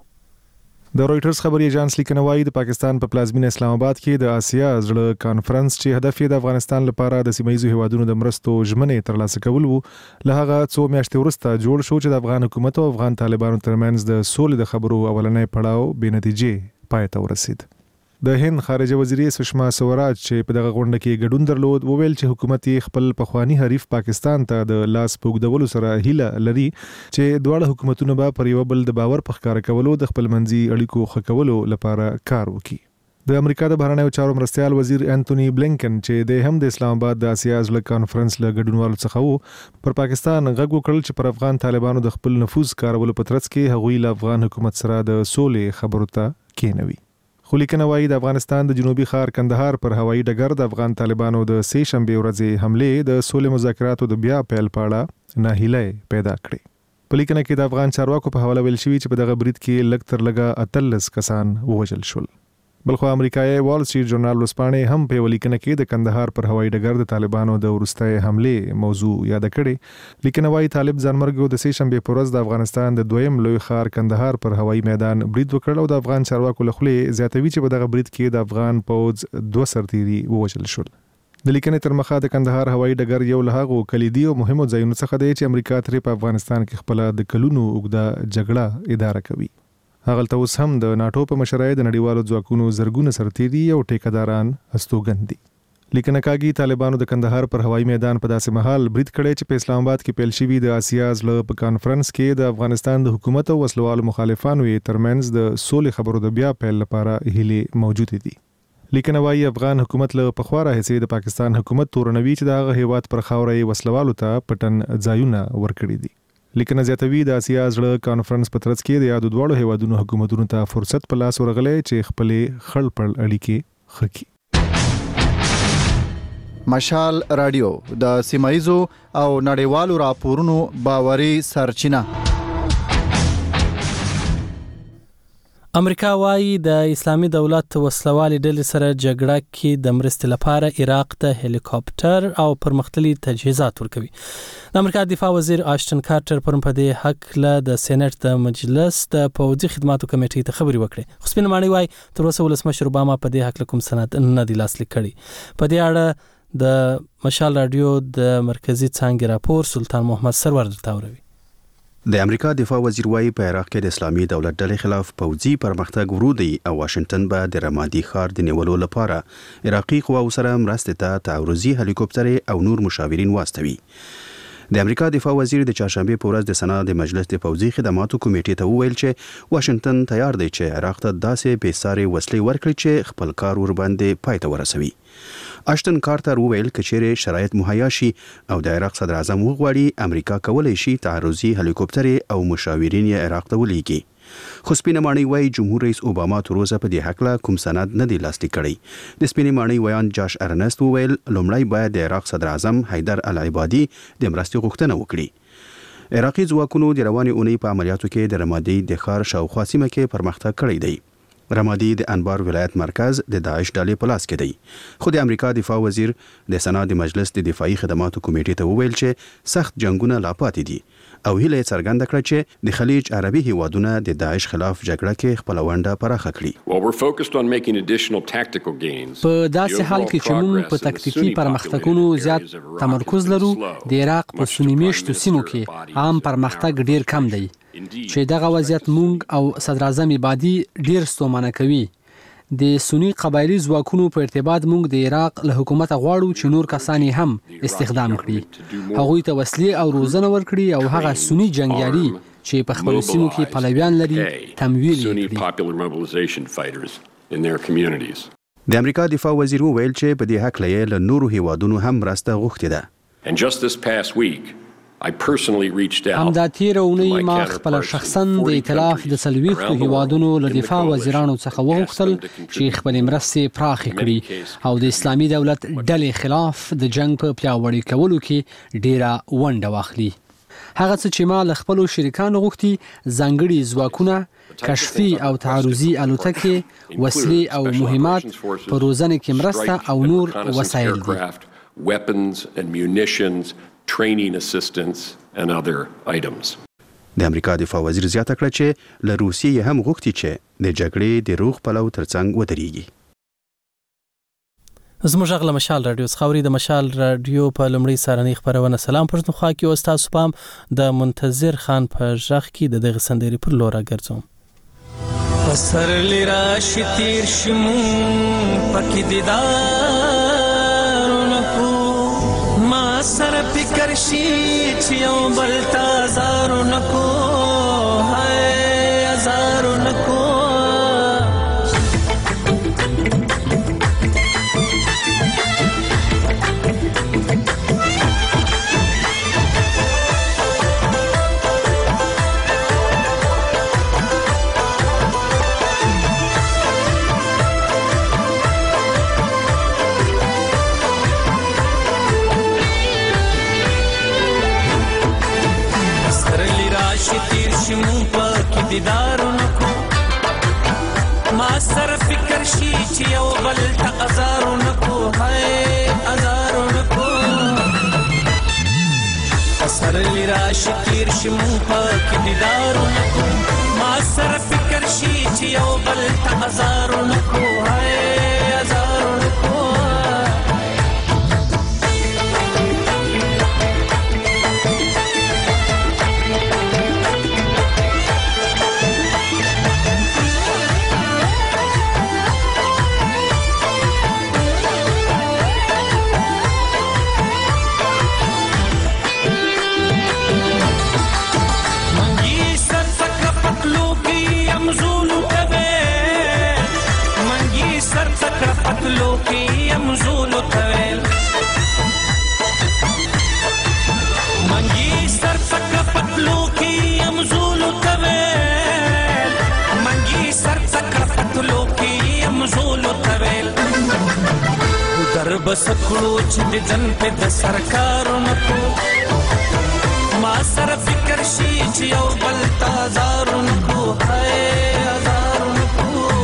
د رويټرز خبري اژانس لیکنه وايي د پاکستان په پلازمینه اسلام آباد کې د آسیا زړه کانفرنس چې هدف یې د افغانستان لپاره د سیمایي هیوادونو د مرستو ژمنې ترلاسه کول وو له هغه څو میاشتې وروسته جوړ شو چې د افغان حکومت او افغان طالبانو ترمنځ د سولې د خبرو اولنۍ پړاو بې نتیجې پای ته ورسید. د هند خارجه وزیري سشما سوراج چې په دغه غونډه کې ګډون درلود وویل چې حکومت خپل پخوانی حریف پاکستان ته د لاس پوګدولو سره هیله لري چې دواړه حکومتونه به پر یو بل د باور په ښکار کولو د خپل منځي اړیکو ښه کولو لپاره کار وکړي. د امریکا د بهرنیو چارو مرستیال وزیر انټونی بلینکن چې د هم د اسلام آباد د آسیا زړه کانفرنس له ګډونوالو څخه وو پر پاکستان غږ وکړل چې پر افغان طالبانو د خپل نفوذ کارولو په ترڅ کې هغوی له افغان حکومت سره د سولې خبرو ته کېنوي. خو لیکنه وايي د افغانستان د جنوبي ښار کندهار پر هوایي ډګر د افغان طالبانو د سې شنبه ورځې حمله د سولې مذاکراتو د بیا پیل پاړه ناهیلي پیدا کړې. په لیکنه کې د افغان چارواکو په حواله ویل شوی چې په دغه برید کې لږ تر لږه 13 کسان ووژل شول. بلخو امریکایي وال سټریټ ژورنال ورسپانې هم په ولیکنه کې د کندهار پر هوایي ډګر د طالبانو د ورستۍ حمله موضوع یاد کړي. لیکنه وايي طالب ځانمرګو د سې شنبه پر ورځ د افغانستان د دویم لوی ښار کندهار پر هوایي میدان برید وکړ او د افغان چارواکو له خولې زیاتوي چې په دغه برید کې د افغان پوځ 2 سرتیري ووژل شول. د لیکنې تر مخه د کندهار هوایي ډګر یو له هغو کلیدي او مهمو ځایونو څخه دی چې امریکا ترې په افغانستان کې خپل د کلونو اوږده جګړه اداره کوي. هغه اوس هم د ناتو په مشرۍ د نړیوالو ځواکونو زرګونه سرتیري او ټیکداران استوګن دي. لیکنه کاږي طالبانو د کندهار پر هوایي میدان په داسې مهال برید کړی چې په اسلام آباد کې پیل شوی د آسیا زړه په کانفرنس کې د افغانستان د حکومت او وسلوالو مخالفانو ترمنځ د سولې خبرو د بیا پیل لپاره هیله موجود دي. لیکنه وايي افغان حکومت له پخواره حصے د پاکستان حکومت تورنوي چې د هغه هیواد پر خاورې وسلوالو ته پټن ځایونه ورکړي دي. لیکنه زیاتوي د آسیا زړه کانفرنس په ترڅ کې د یادو دواړو هیوادونو حکومتونو ته فرصت په لاس ورغلی چې خپل خړپړ اړیکې خکې. مشال رادیو د سیمایزو او نړیوالو راپورونو باوري سرچینه. امریکا وايي د اسلامي دولت وسلوالي ډلې سره جګړه کې د مرستې لپاره عراق ته هلیکاپټر او پرمختللي تجهیزات ورکوي. د امریکا دفاع وزیر آشټن کارټر پرون په دې حق له د سېنات د مجلس د پوځي خدماتو کمیټې ته خبري وکړې. خو سپینماني وايي تر اوسه ولسمشر اوباما په دې حق کوم سند نه دی لاسلیک کړی. په دې اړه د مشال رادیو د مرکزی څانګې راپور سلطان محمد سرور درته وروي. د امریکا دفاع وزیر وايي په عراق کې د اسلامي دولت ډلې خلاف پوځي پرمختګ ورو دی او واشنگټن به د رمادي ښار د نیولو لپاره عراقي قواو سره مرستې ته تعرضي هلیکوپټر او نور مشاورین واستوي. د امریکا دفاع وزیر د چهارشنبه په ورځ د سنا د مجلس د پوځي خدماتو کمیټې ته وویل چې واشنگټن تیار دی چې عراق ته داسې بېساري وسلې ورکړي چې خپل کار ور باندې پای ته ورسوي. آشټن کارټر وویل کچېرې شرایط مهیا شي او د عراق صدر اعظم وغواړي امریکا کولای شي تعرضي هلیکوپټر او مشاورین یې عراق ته ولېږي. خو سپینې ماڼۍ وايي جمهور رئیس اوباما تر اوسه په دې حق کوم سند نه دی لاسلیک کړی. د سپینې ماڼۍ ویان جاش ارنست وویل لومړی باید د عراق صدر اعظم حیدر العبادي د مرستې غوښتنه وکړي. عراقي ځواکونو د روانې اونۍ په عملیاتو کې د رمادي د ښار شاوخوا سیمه کې پرمختګ کړی دی. رمادي د انبار ولایت مرکز د داعش ډلې په لاس کې دی. خو د امریکا دفاع وزیر د سنا د مجلس د دفاعي خدماتو کمیټې ته وویل چې سخت جنگونه لا پاتې دي او هیله څرګنده کړه چې د خلیج عربي هیوادونه د داعش خلاف جګړه کې خپل ونډه پراخه کړي. په داسې حال کې چې موږ په تکتیکي پرمختګونو زیات تمرکز لرو د عراق په سنی میشتو سیمو کې عام پرمختګ ډیر کم دی چې دغه وضعیت موږ او صدر اعظم عبادي ډیر ستومانه کوي. د سنی قبایلی ځواکونو په ارتباط موږ د عراق له حکومت غواړو چې نور کسان هم استخدام کړي، هغوی ته وسلې او روزنه ورکړي او هغه سنی جنگیالي چې په خپل سیمو کې پلویان لري تمویل کړي. د امریکا دفاع وزیر وویل چې په دې حق له نورو هیوادونو هم مرسته غوښتې ده. همدا تیره اونۍ ما خپله شخصا د ائتلاف د 40 هیوادونو له دفاع وزیرانو څخه وغوښتل چې خپلې مرستې پراخې کړي او د اسلامي دولت ډلې خلاف د جنگ په پیاوړي کولو کې ډیره ونډه واخلي. هغه څه چې ما له خپلو شریکانو غوښتي ځانګړي ځواکونه، کشفي او تعرضي الوتکې، وسلې او مهمات، په روزنه کې مرسته او نور وسایل دي. Weapons and munitions, training assistance and other items. د امریکا دفاع وزیر زیاته کړه چې له روسیې هم غوښتي چې د جګړې د روغ پلو ترڅنګ ودرېږي. زموږ غږ له مشال رادیو څخه اوري. د مشال رادیو په لومړۍ سارنۍ خبرونه سلام پښتونخوا کې او تاسو پام د منتظر خان په ژغ کې د دغه سندرې پر لور راګرځوم. پسر لرا شتیر شمو پکې دیدار ما سره فکر شي چې یو بل تازارو نکو هاي ازارو نکو دیدارو نکو ما سره فکر شي چې یو بل ته ازارو نکو هاي ازارو نکو اثر لرا شکیر شمو پاک دیدارو نکو ما سره فکر شي چې یو بل ته ازارو نکو هاي ازارو نکو لوکی امزولو تویل منگی سر تک پتلوکی امزولو تویل منگی سر تک پتلوکی امزولو تویل در بسکلو چی دی جن پی د سرکارو نکو ما سر فکر شی چی او بل تازارو نکو ہے ازارو نکو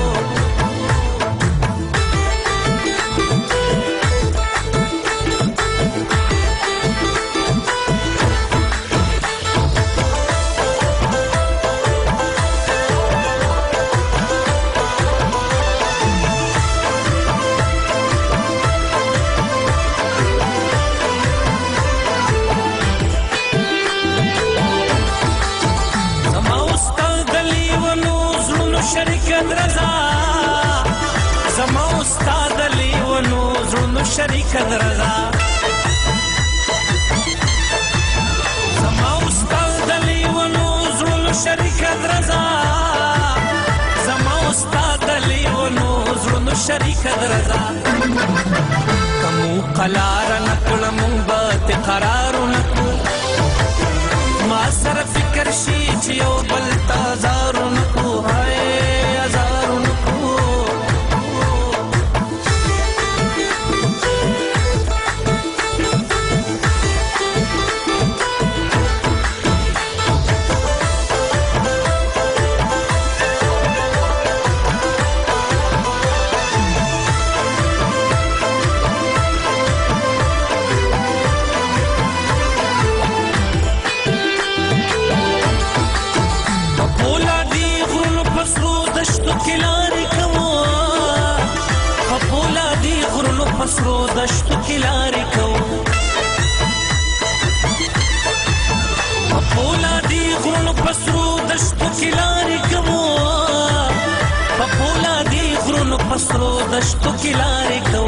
شریک درزا زما استاد علی و نوزل شریک درزا زما استاد علی و نوزل شریک درزا کمو قلار نکل منبت قرار نکو ما سر فکر شی چیو بل تازار نکو هاي ازار نکو پسرو دشتو کی لاری کو پپولا دی غرونو پسرو دشتو کی لاری کو پپولا دی غرونو پسرو دشتو کی لاری کو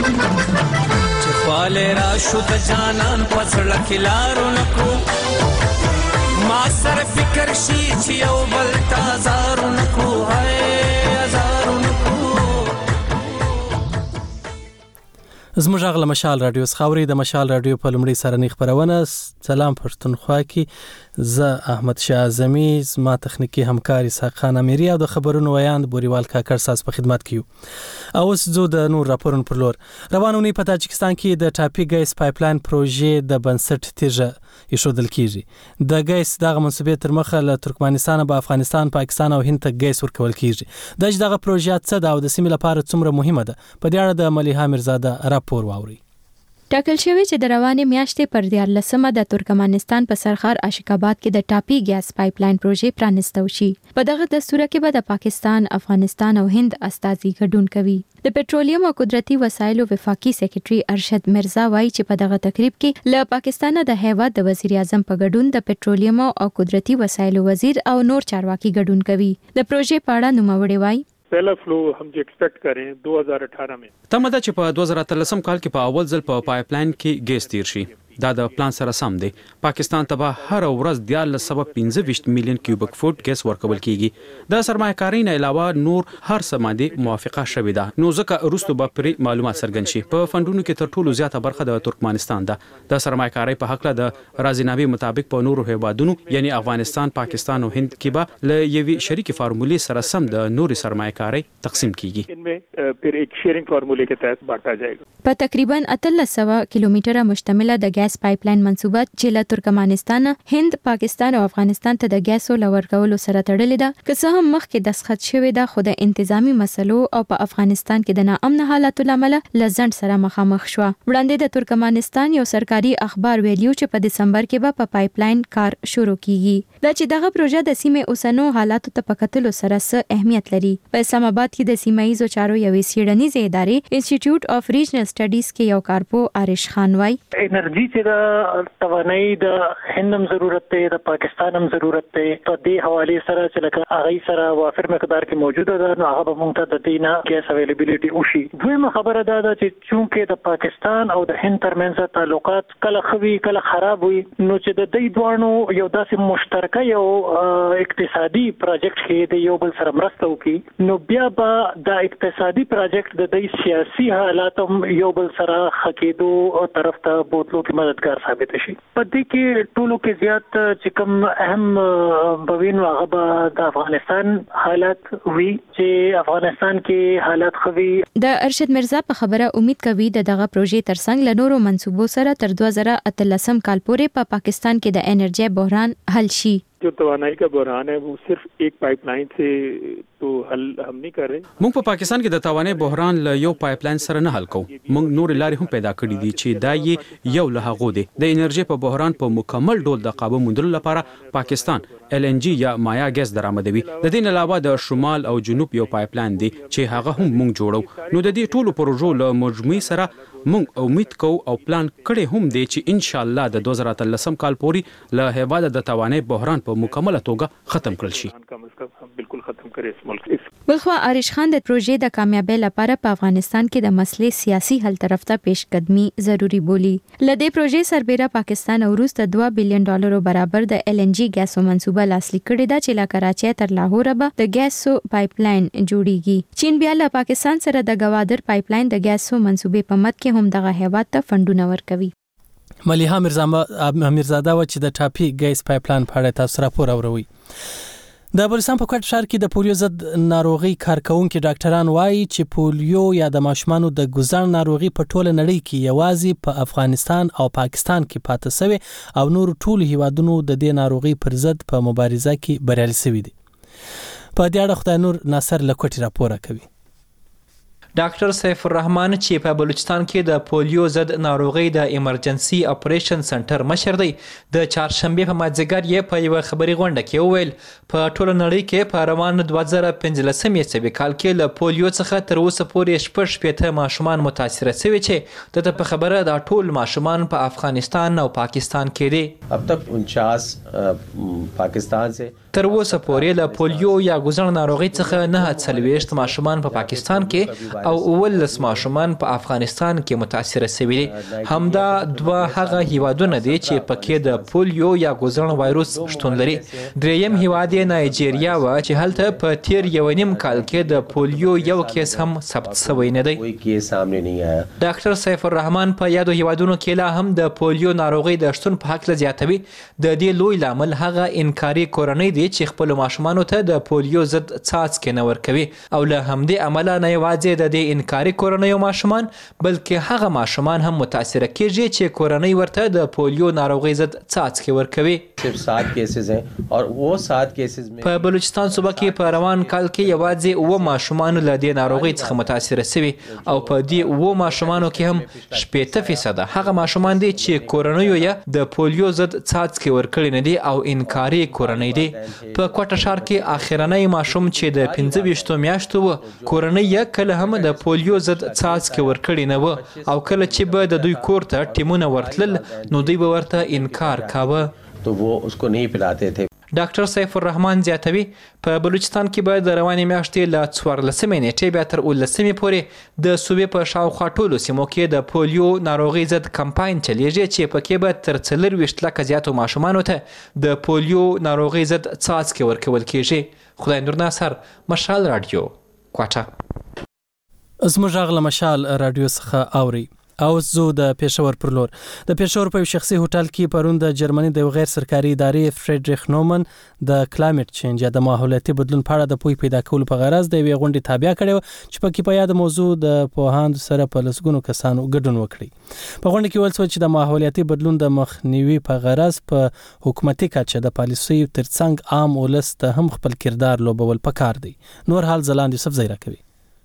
چخوال راشو د جانان پسړه کی لارو نکو ما سر فکر شي چې یو بل تازارو نکو هاي ازارو نکو. زموږ غل مشال رادیو خاوري د مشال رادیو په لمړي سره خبرونه سلام پښتونخوا کې ز احمد شاه اعظمي زما تخنیکی همکاري ساقان اميري او د خبرونو ویاند بوريوال کاکر ساس په خدمت کیو. اوس زو د نور راپورن پر لور روانونی په تاجکستان کې د ټاپي ګیس پایپلاین پروژې د بنسټ تیږه ایښودل کیږي. د ګیس دغه منسوبې تر مخه له ترکمنستان به افغانستان، پاکستان او هند ته ګیس ورکول کیږي. دغه پروژه څه ده او د سیمې لپاره څومره مهمه ده؟ په دې اړه د ملیحه میرزاده راپور واوري. ټاکل شوی چې د روانې میاشتې پر 14مه د ترکمنستان په سرخار عاشقاباد کې د ټاپي ګیس پایپلاین پروژې پرانستو شي. په دغه دستور کې به د پاکستان، افغانستان او هند استازي ګډون کوي. د پېټرولیم او قدرتي وسایلو وفاقي سیکریټري ارشد مرزا وایي چې په دغه تقریب کې له پاکستان د هیواد د وزیر اعظم په ګډون د پېټرولیم او قدرتي وسایلو وزیر او نور چارواکي ګډون کوي. د پروژې په اړه نوموړی وایي पहला फ्लो हम जो एक्सपेक्ट करें 2018 में تمه ده چې په 2013 کال کې په اول ځل په پایپلاین کې ګیس تیر شي. دا د پلان سره سم دی. پاکستان ته به هر ورځ 14.25 میلیون کیوبیک فوټ ګیس ورکول کیږي. د سرمایه‌کاري نه علاوه نور هر څه باندې موافقه شوې ده. نو ځکه وروسته به پر معلومات څرګند شي. په فندونو کې تر ټولو زیاته برخه د ترکمنستان ده. د سرمایه‌کاري په حق له د راضینامې مطابق په نورو هیوادونو یعنی افغانستان، پاکستان او هند کې به له یوې شریک فارمولې سره سم د نوري سرمایه‌کاري تقسیم کیږي. इनमें फिर एक शेयरिंग फार्मूले के तहत बांटा जाएगा. په تقریبا 300 کیلومتره مشتمله د ګیس پایپلاین منصوبه چې له ترکمنستان، هند، پاکستان او افغانستان ته د ګیسو لورکولو سره تړلې ده. که څه هم مخکې دستخط شوی ده، خو د انتظامی مسلو او په افغانستان کې د ناامن حالاتو لامل لزند سره مخامخ شو. وړاندې د ترکمنستان یو سرکاري اخبار ویلیو چې په دسمبر کې به په پایپلاین کار شروع کیږي. دا چې دغه پروژه د سیمې اوسنو حالاتو ته په کتلو سره څه اهمیت لري. په اسلام آباد کې د سیمایي چارو یوې سیډنیزې ادارې انسټیټیوټ اف ریجنل سټډیز کې یو کارپو آرش خان وای انرژي چې د توانایي د هندم ضرورت ته د پاکستان هم ضرورت ته په دې حواله سره چې لکه هغه سره وافر مقدار کې موجوده ده، نو هغه به مونږ ته د دینه ګیس اویلیبিলিټي وشي. دویمه خبره ده چې چونکه د پاکستان او د هند ترمنځ تعلقات کله خوي کله خراب وي، نو چې د دې دوه یو داسې مشترکه یو اقتصادي پروجیکټ کې د یو بل سره مرسته وکړي، نو بیا به د اقتصادي پروجیکټ د دې سیاسي حالات هم یو بل سره خکېدو طرف ته بوتلو کې مددگار ثابت شي. په دې کې ټولو کې زیات چې کوم اهم بوینو هغه د افغانستان حالات وی چې افغانستان کې حالات خوي. د ارشد مرزا په خبره امید کوي دغه پروژې ترڅنګ له نورو منصوبو سره تر 2013 کال پورې په پاکستان کې د انرژي بحران حل شي. जो तवानाई का बहरान है वो सिर्फ एक पाइपलाइन से तो हल हम नहीं कर रहे. موږ په پاکستان کې د توانایي بحران له یو پایپلاین سره نه حل کوو. موږ نور لارې هم پیدا کړې دي چې دا یې یو له هغو دی. د انرژي په بحران په مکمل ډول د قابو موندلو لپاره پاکستان LNG یا مایا ګیس درآمدوي. د دې علاوه د شمال او جنوب یو پایپلاین دی چې هغه هم موږ جوړو. نو د دې ټولو پروژو له مجموعي سره موږ امید کوو او پلان کړی هم دی چې ان شاء الله د 2013 کال پورې له هیواد د توانایي بحران په مکمله توګه ختم کړل شي. بلخوا آرش خان د پروژې د کامیابی لپاره په افغانستان کې د مسلې سیاسي حل طرف ته پیش قدمي ضروری بولی. لدې پروژې سربېره پاکستان وروسته $2 بلین برابر د LNG ګیسو منصوبه لاسلیک کړې ده چې له کراچۍ تر لاهور به د ګیسو پایپلاین جوړیږي. چین بیا له پاکستان سره د گوادر پایپلاین د ګیسو منصوبې په مد کې هم دغه هیواد ته فندونه ورکوي. ملیحه میرزاده و چې د ټاپي ګیس پایپلاین په اړه تاسو راپور اوروي. د بلوچستان په کوټ ښار کې د پولیو ضد ناروغي کارکونکو ډاکټران وایي چې پولیو یا د ماشومانو د ګوزن ناروغي په ټوله نړۍ کې یوازې په افغانستان او پاکستان کې پاتې شوی او نور ټول هیوادونو د دې ناروغي پر ضد په مبارزه کې بریالي شوي دي. په دې اړه خدای نور ناصر لکوټي راپور کوي. ډاکټر سیف الرحمن چې په بلوچستان کې د پولیو ضد ناروغي د ایمرجنسي اپریشن سنټر مشر دی، د چهارشنبه په مازدیګر یې په یو خبري غونډه کې وویل په ټوله نړۍ کې په روان 2015 کال کې له پولیو څخه تر اوسه پورې 6 ماشومان متاثر شوي چې دته په خبره دا ټول ماشومان په افغانستان او پاکستان کې دي. अब तक 49 पाकिस्तान से تر اوسه پورې له پولیو یا ګوزڼ ناروغۍ څخه 49 ماشومان په پاکستان کې او 19 ماشومان په افغانستان کې متاثر شوي دي. همدا دوه هغه هیوادونه دي چې پکې د پولیو یا ګوزڼ وایروس شتون لري. دریم هیواد یې نایجیریا و چې هلته په تیر 1.5 کال کې د پولیو یو کیس هم ثبت شوی نه دی. ډاکټر سیف الرحمن په یادو هیوادونو کې لا هم د پولیو ناروغۍ د شتون په حق زیاتوي. د دې لوی لامل هغه انکاري کورنۍ دي چې خپل ماشومانو ته د پولیو ضد څاڅکي نه ورکوي او له همدې امله نه یوازې د دې انکاري کورنۍ ماشومان بلکې هغه ماشومان هم متاثر کیږي چې کورنۍ ورته د پولیو ناروغۍ ضد څاڅکي ورکوي. په بلوچستان صوبه کې په روان کال کې یوازې 9 ماشومان له دې ناروغۍ څخه متاثر شوي او په دې 9 ماشومانو کې هم 80% هغه ماشومان دي چې کورنۍ یې د پولیو ضد څاڅکي ورکړي نه دي او انکاري کورنۍ دي. په کوټه ښار کې اخرنۍ ماشوم چې د 15 میاشتو و کورنۍ یې کله هم د پولیو ضد څاڅکي ورکړي نه و او کله چې به د دوی کور ته ټیمونه ورتلل نو دوی به ورته انکار کاوه. ډاکټر سیف الرحمن زیاتوي په بلوچستان کې به د روانې میاشتې له 14 نیټې بیا تر 19 پورې د صوبې په شاوخوا ټولو سیمو کې د پولیو ناروغۍ ضد کمپاین چلیږي چې پکې به تر 40 لکه زیاتو ماشومانو ته د پولیو ناروغۍ ضد څاڅکي ورکول کیږي. خدای نور ناصر، مشال رادیو، کوټه. زموږ غږ له مشال رادیو څخه اوري. او زه د پېښور پر لور د پېښور په شخصي هوټل کې پرون د جرمني د غیر سرکاري ادارې فریډریخ نومن د کلایمټ چینج یا د ماحولیاتي بدلون په اړه د پوهې پیدا کولو په غرض د یوې غونډې تابع کړې چې پکې په یاد موضوع د پوهاند سره په لسګونو کسانو ګډون وکړي. په غونډه کې ویل شو چې د ماحولیاتي بدلون د مخنیوي په غرض په حکومتي کچه د پالیسیو ترڅنګ عام ولس ته هم خپل کردار لوبول پکار دی. نور حال زلاند یوسف زیرا کوي.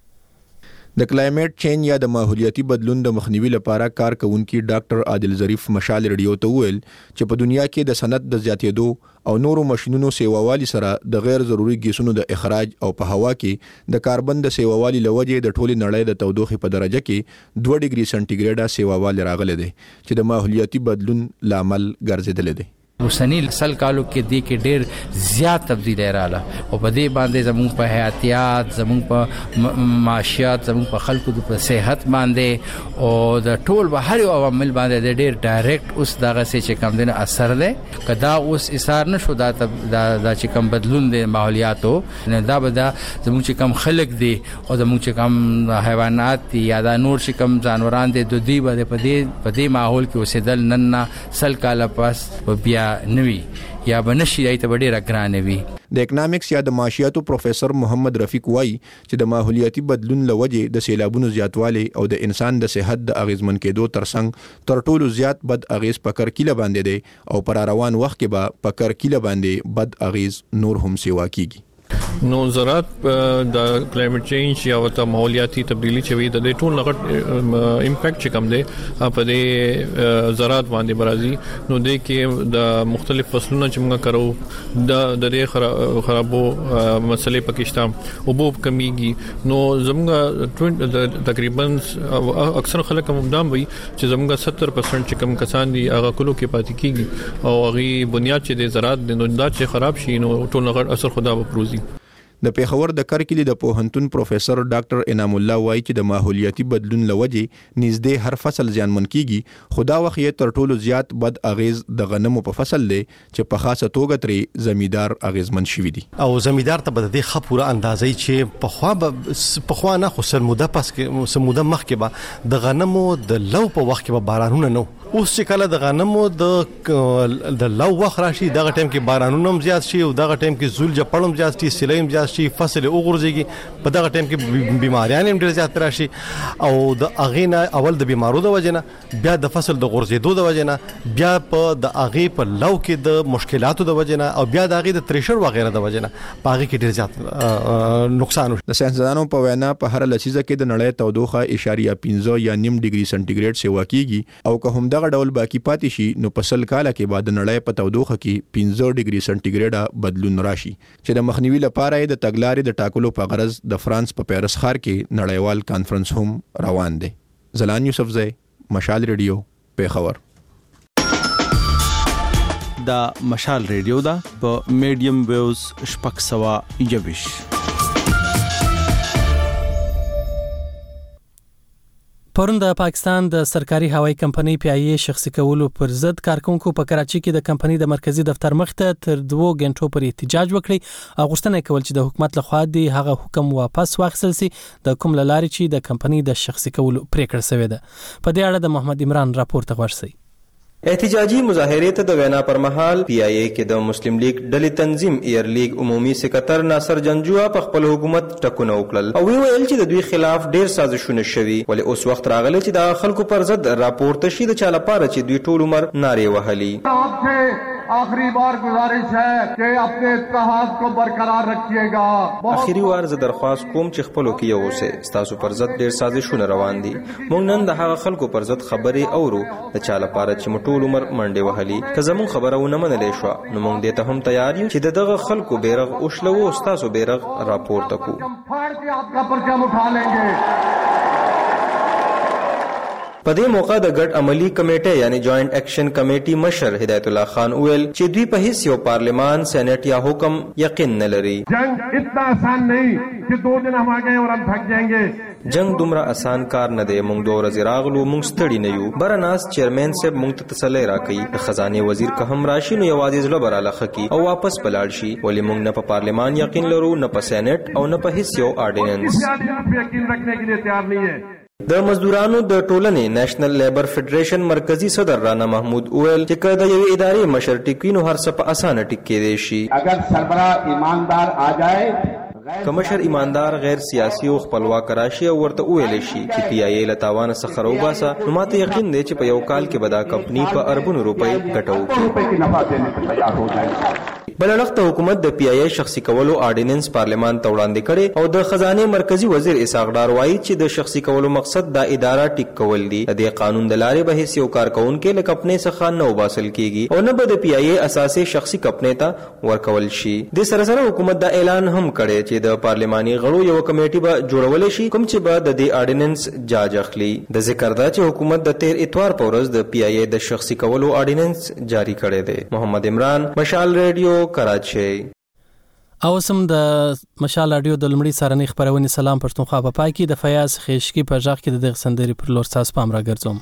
د کلایمټ چینج یا د ماحولیاتي بدلون د مخنیوي لپاره کار کوونکي ډاکټر عادل ظریف مشال ریډیو ته ویل چې په دنیا کې د صنعت د زیاتېدو او نورو ماشینونو سیووالي سره د غیر ضروري ګیسونو د اخراج او په هوا کې د کاربن د سیووالي لوجې د ټولي نړۍ د تودوخې په درجه کې 2 ډیګري سنټیګریډه سیووالي راغله دي چې د ماحولیاتي بدلون لامل ګرځیدل دي. اوسنی سل کالو کې دی کې ډېر زیات تبدیلی رااله او په دې باندې زموږ په حیاتیات، زموږ په معاشیات، زموږ په خلکو د صحت باندې او د ټول به هر یو عوامل باندې ډېر ډایرکټ اوس دغه څه چې کم دنه اثر دی. کدا اوس اثر نشو دا چې کم بدلون دی ماحولیاتو نه دا به دا زموږ چې کم خلک دی او زموږ چې کم حیوانات دي یا دا نور چې کم ځانوران دي د دوی به په دې ماحول کې اوسېدل نن سل کاله پس بیا نوی یا بنشي ایت ډېره ګرانه وي. د اکونومکس یا د معاشیاتو پروفیسور محمد رفیق وایي چې د ماحولیاتي بدلون لوجې د سیلابونو زیاتوالی او د انسان د صحت د اغیزمن کېدو ترڅنګ تر ټولو زیات بد اغیز په کرکیله باندې دی او پر روان وخت کې به په کرکیله باندې بد اغیز نور هم سیوا کیږي. نو زراعت د کلایمټ چینج یا د ماحولیاتي تبدیلی چې وي د ټول نغټ امپیکټ چې کم دی په دې زراعت باندې برازي. نو د کې د مختلف فصلونو چې موږ کارو د دې خرابو مسلې پاکستان او بو کمیږي. نو زموږ تقریبا اکثر خلک ممدام وي چې زموږ 70% چې کم کسان دي هغه کلو کې پاتې کیږي او هغه بنیاد چې د زراعت د نو دا چې خراب شي نو ټول نغټ اثر خدا وپروزي. د پیښور د کرکلی د پوهنتون پروفیسور ډاکټر انعام الله وایي چې د ماحولیاتي بدلون لوجې نږدې هر فصل زیانمن کیږي. خدا وخت یې تر ټولو زیات بد اغیز د غنمو په فصل دی چې په خاصه توګه ترې زمیدار اغیزمن شوی دي او زمیدار ته بد د خپوره اندازې چې په خوا نه خو سرموده پس کې سموده مخ کې به د غنمو د لو په وخت کې به بارانونه نو اوس چې کله د غنمو د لو وخت راشي دغه ټیم کې بارانونه هم زیات شي او دغه ټیم کې زول جپړم زیات شي سیلیم زیات شي فصل وګرځيږي په دغه ټیم کې بیماریان هم ډېر زیات راشي او د اغینا اول د بیمارو د وجنه بیا د فصل د غرزیدو د وجنه بیا په د اغي په لو کې د مشکلاتو د وجنه او بیا د اغي د تریشر وغیرہ د وجنه په اغي کې ډېر زیات نقصان وشي. د ساينسدانانو په وینا په هر لسیزه کې د نړۍ تودوخه 0.5 یا 0.5 ډیګري سنټیګریډ سیوا کیږي او که هم دغه ډول باقی پاتې شي نو په سل کاله کې بعد نړۍ په تودوخه کې 15 ډیګري سنټیګریډ بدلون راشي چې د مخنیوي لپاره د تګلارې د ټاکلو په غرض د فرانس په پیرس ښار کې نړیوال کانفرنس هم روان دی. زلان یوسفزی، مشال ریډیو، پیښور. دا مشال ریډیو دا په میډیم ویوز 621. پرون د پاکستان د سرکاري هوایي کمپنۍ PIA شخصي کولو پر ضد کارکونکو په کراچي کې د کمپنۍ د مرکزی دفتر مخته تر 2 غنټو پر احتجاج وکړي او غوښتنه کول چې د حکومت لخوا د هغه حکم واپس واخیستل شي د کوم لاري چې د کمپنۍ د شخصي کولو پریکړه شوې ده. په دې اړه د محمد عمران راپور ته ورسئ. احتجاجی مظاهره ته د وینا پر مهال PIA کې د مسلم لیگ ډلې تنظیم ایر لیگ عمومي سکرټر ناصر جنجوا په خپل حکومت ټکونه وکړل او ویل چې د دوی خلاف ډیر سازشونه شوي ولې اوس وخت راغلی چې د خلکو پر ضد راپورته شي د چا لپاره چې دوی ټول عمر نارې وهلي. आखिरी बार गुजारिश है कि अपने इत्तेहाद को बरकरार रखिएगा. आखिरी बार ز درخواست کوم چې خپلو کې یو اوسه تاسو پر ضد ډیر سازشونه روان دي. موږ نن د هغه خلکو پر ضد خبرې اورو د چا لپاره چې ټول عمر منډه وهلي که زمون خبره ونه منلې شو نو موږ دې ته هم تیار یو چې دغه خلکو بیرغ اوښلو او تاسو بیرغ راپورته کو. پھاڑ کے آپ کا پرچم اٹھا لیں گے. په دې موقع د ګډ عملی کمیټه یعنی جوائنٹ ایکشن کمیټي مشر هدایت الله خان ویل چې دوی په هیڅ یو پارلیمان سېنات یا حکم یقین نه لري. جنگ اتنا آسان نہیں کہ 2 دن ہم آگے اور ہم تھک جائیں گے. جنگ دومره آسان کار نه دی. موږ 2 ورځې راغلو موږ ستړي نه یو. برناس چیرمن صاحب موږ ته تسلی راکړي د خزانه وزیر که هم راشي نو یوازې زړه براله خکی او واپس بلاړ شي ولې موږ نه په پارلیمان یقین لرو نه په سېنات او نه په هیڅ یو آرډیننس. یقین رکھنے کے لیے تیار نہیں ہے. د مزدورانو د ټولنې نېشنل لیبر فدریشن مرکزی صدر رانا محمود اویل چې کله د یوې ادارې مشر ټیکوینو هر څه په اسانه ټیک کېدی شي. اگر سربراہ ایماندار آ جائے کمشر ایماندار غیر سیاسي او خپلواک راشي او ورته ویل شي چې PIA له تاوان څخه راوباسه نو ماته یقین دی چې په یو کال کې به دا کمپنی په اربونو روپۍ ګټو. بل وخت حکومت د PIA شخصي کولو آرډیننس پارلیمان ته وړاندې کړي او د خزانه مرکزی وزیر اسحاق ډار وایي چې د شخصي کولو مقصد د اداره ټیک کول دي. د قانون د لارې به هیڅ یو کارکونکو له کمپنۍ څخه نه وباسل کیږي او نه به د PIA اساسي شخصي کمپنۍ ته ورکول شي. د سره حکومت دا اعلان هم کړي چې د پارلماني غړو یو کمیټي به جوړول شي کوم چې به د آرډیننس جاج اخلي. د ذکر دا چې حکومت د 13 اتوار په ورځ د PIA د شخصي کولو آرډیننس جاری کړی دی. محمد عمران، مشال ریډیو، کراچي. او سم د مشال رادیو د لمړي سارنې خبرونه سلام پښتونخوا په پای کې د فیاض خېشکی په ځخ کې د دغه سندري پر لور تاسو پام را ګرځوم.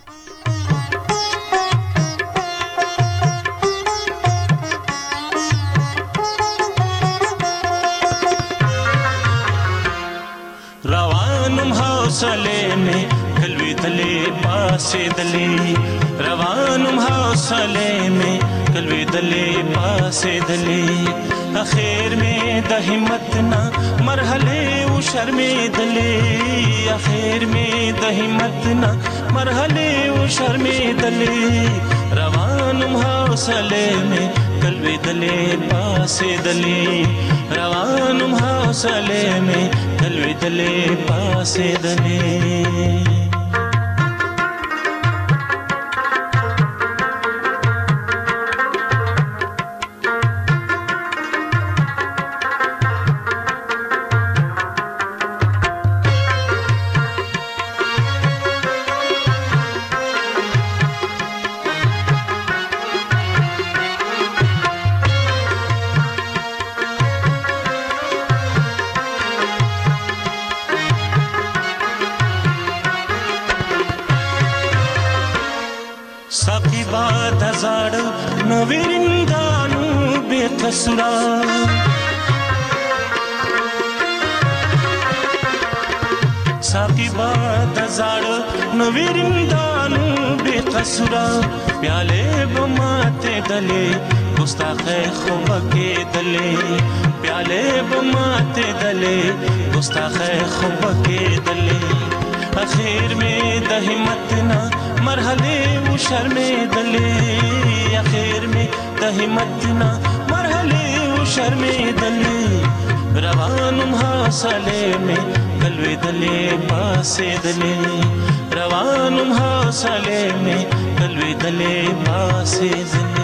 روانم حوصله می کلوي دلې پاسې دلې روانم حوصله می کلوي دلې پاسې دلې اخر میں د همت نا مرحله او شرمېدلې اخر میں د همت نا مرحله او شرمېدلې روانم حوصله میں کلوي دلې پاسې دلې روانم حوصله میں کلوي دلې پاسې دلې साकी बात जाड़ नवीरिंदानु बेकसुरा प्याले बमाते दले गुस्ताखे खुब के दले प्याले बमाते दले गुस्ताखे खुब के दले आखिर में दहिमत ना मरहले वो शर्मे दले आखिर में दहिमत ना मरहले वो शर्मे दले रवानुम हासले में कलवे दले पासे दले रवानुम हासले में कलवे दले पासे दले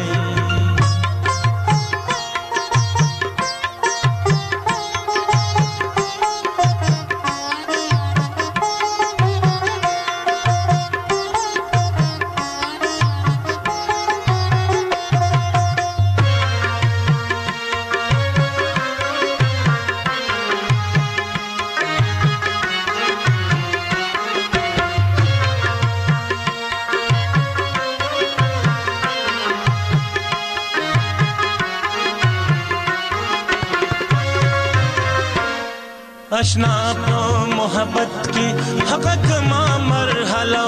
اشنا په محبت کې حق کما مرحله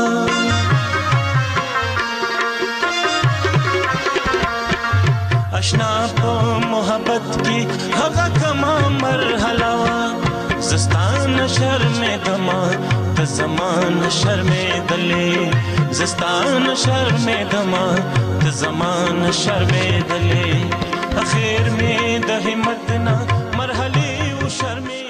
اشنا په محبت کې حق کما مرحله زستان شرمېدما ته زمان شرمېدلې زستان شرمېدما ته زمان شرمېدلې اخر مې د همت نه مرحله و شرمې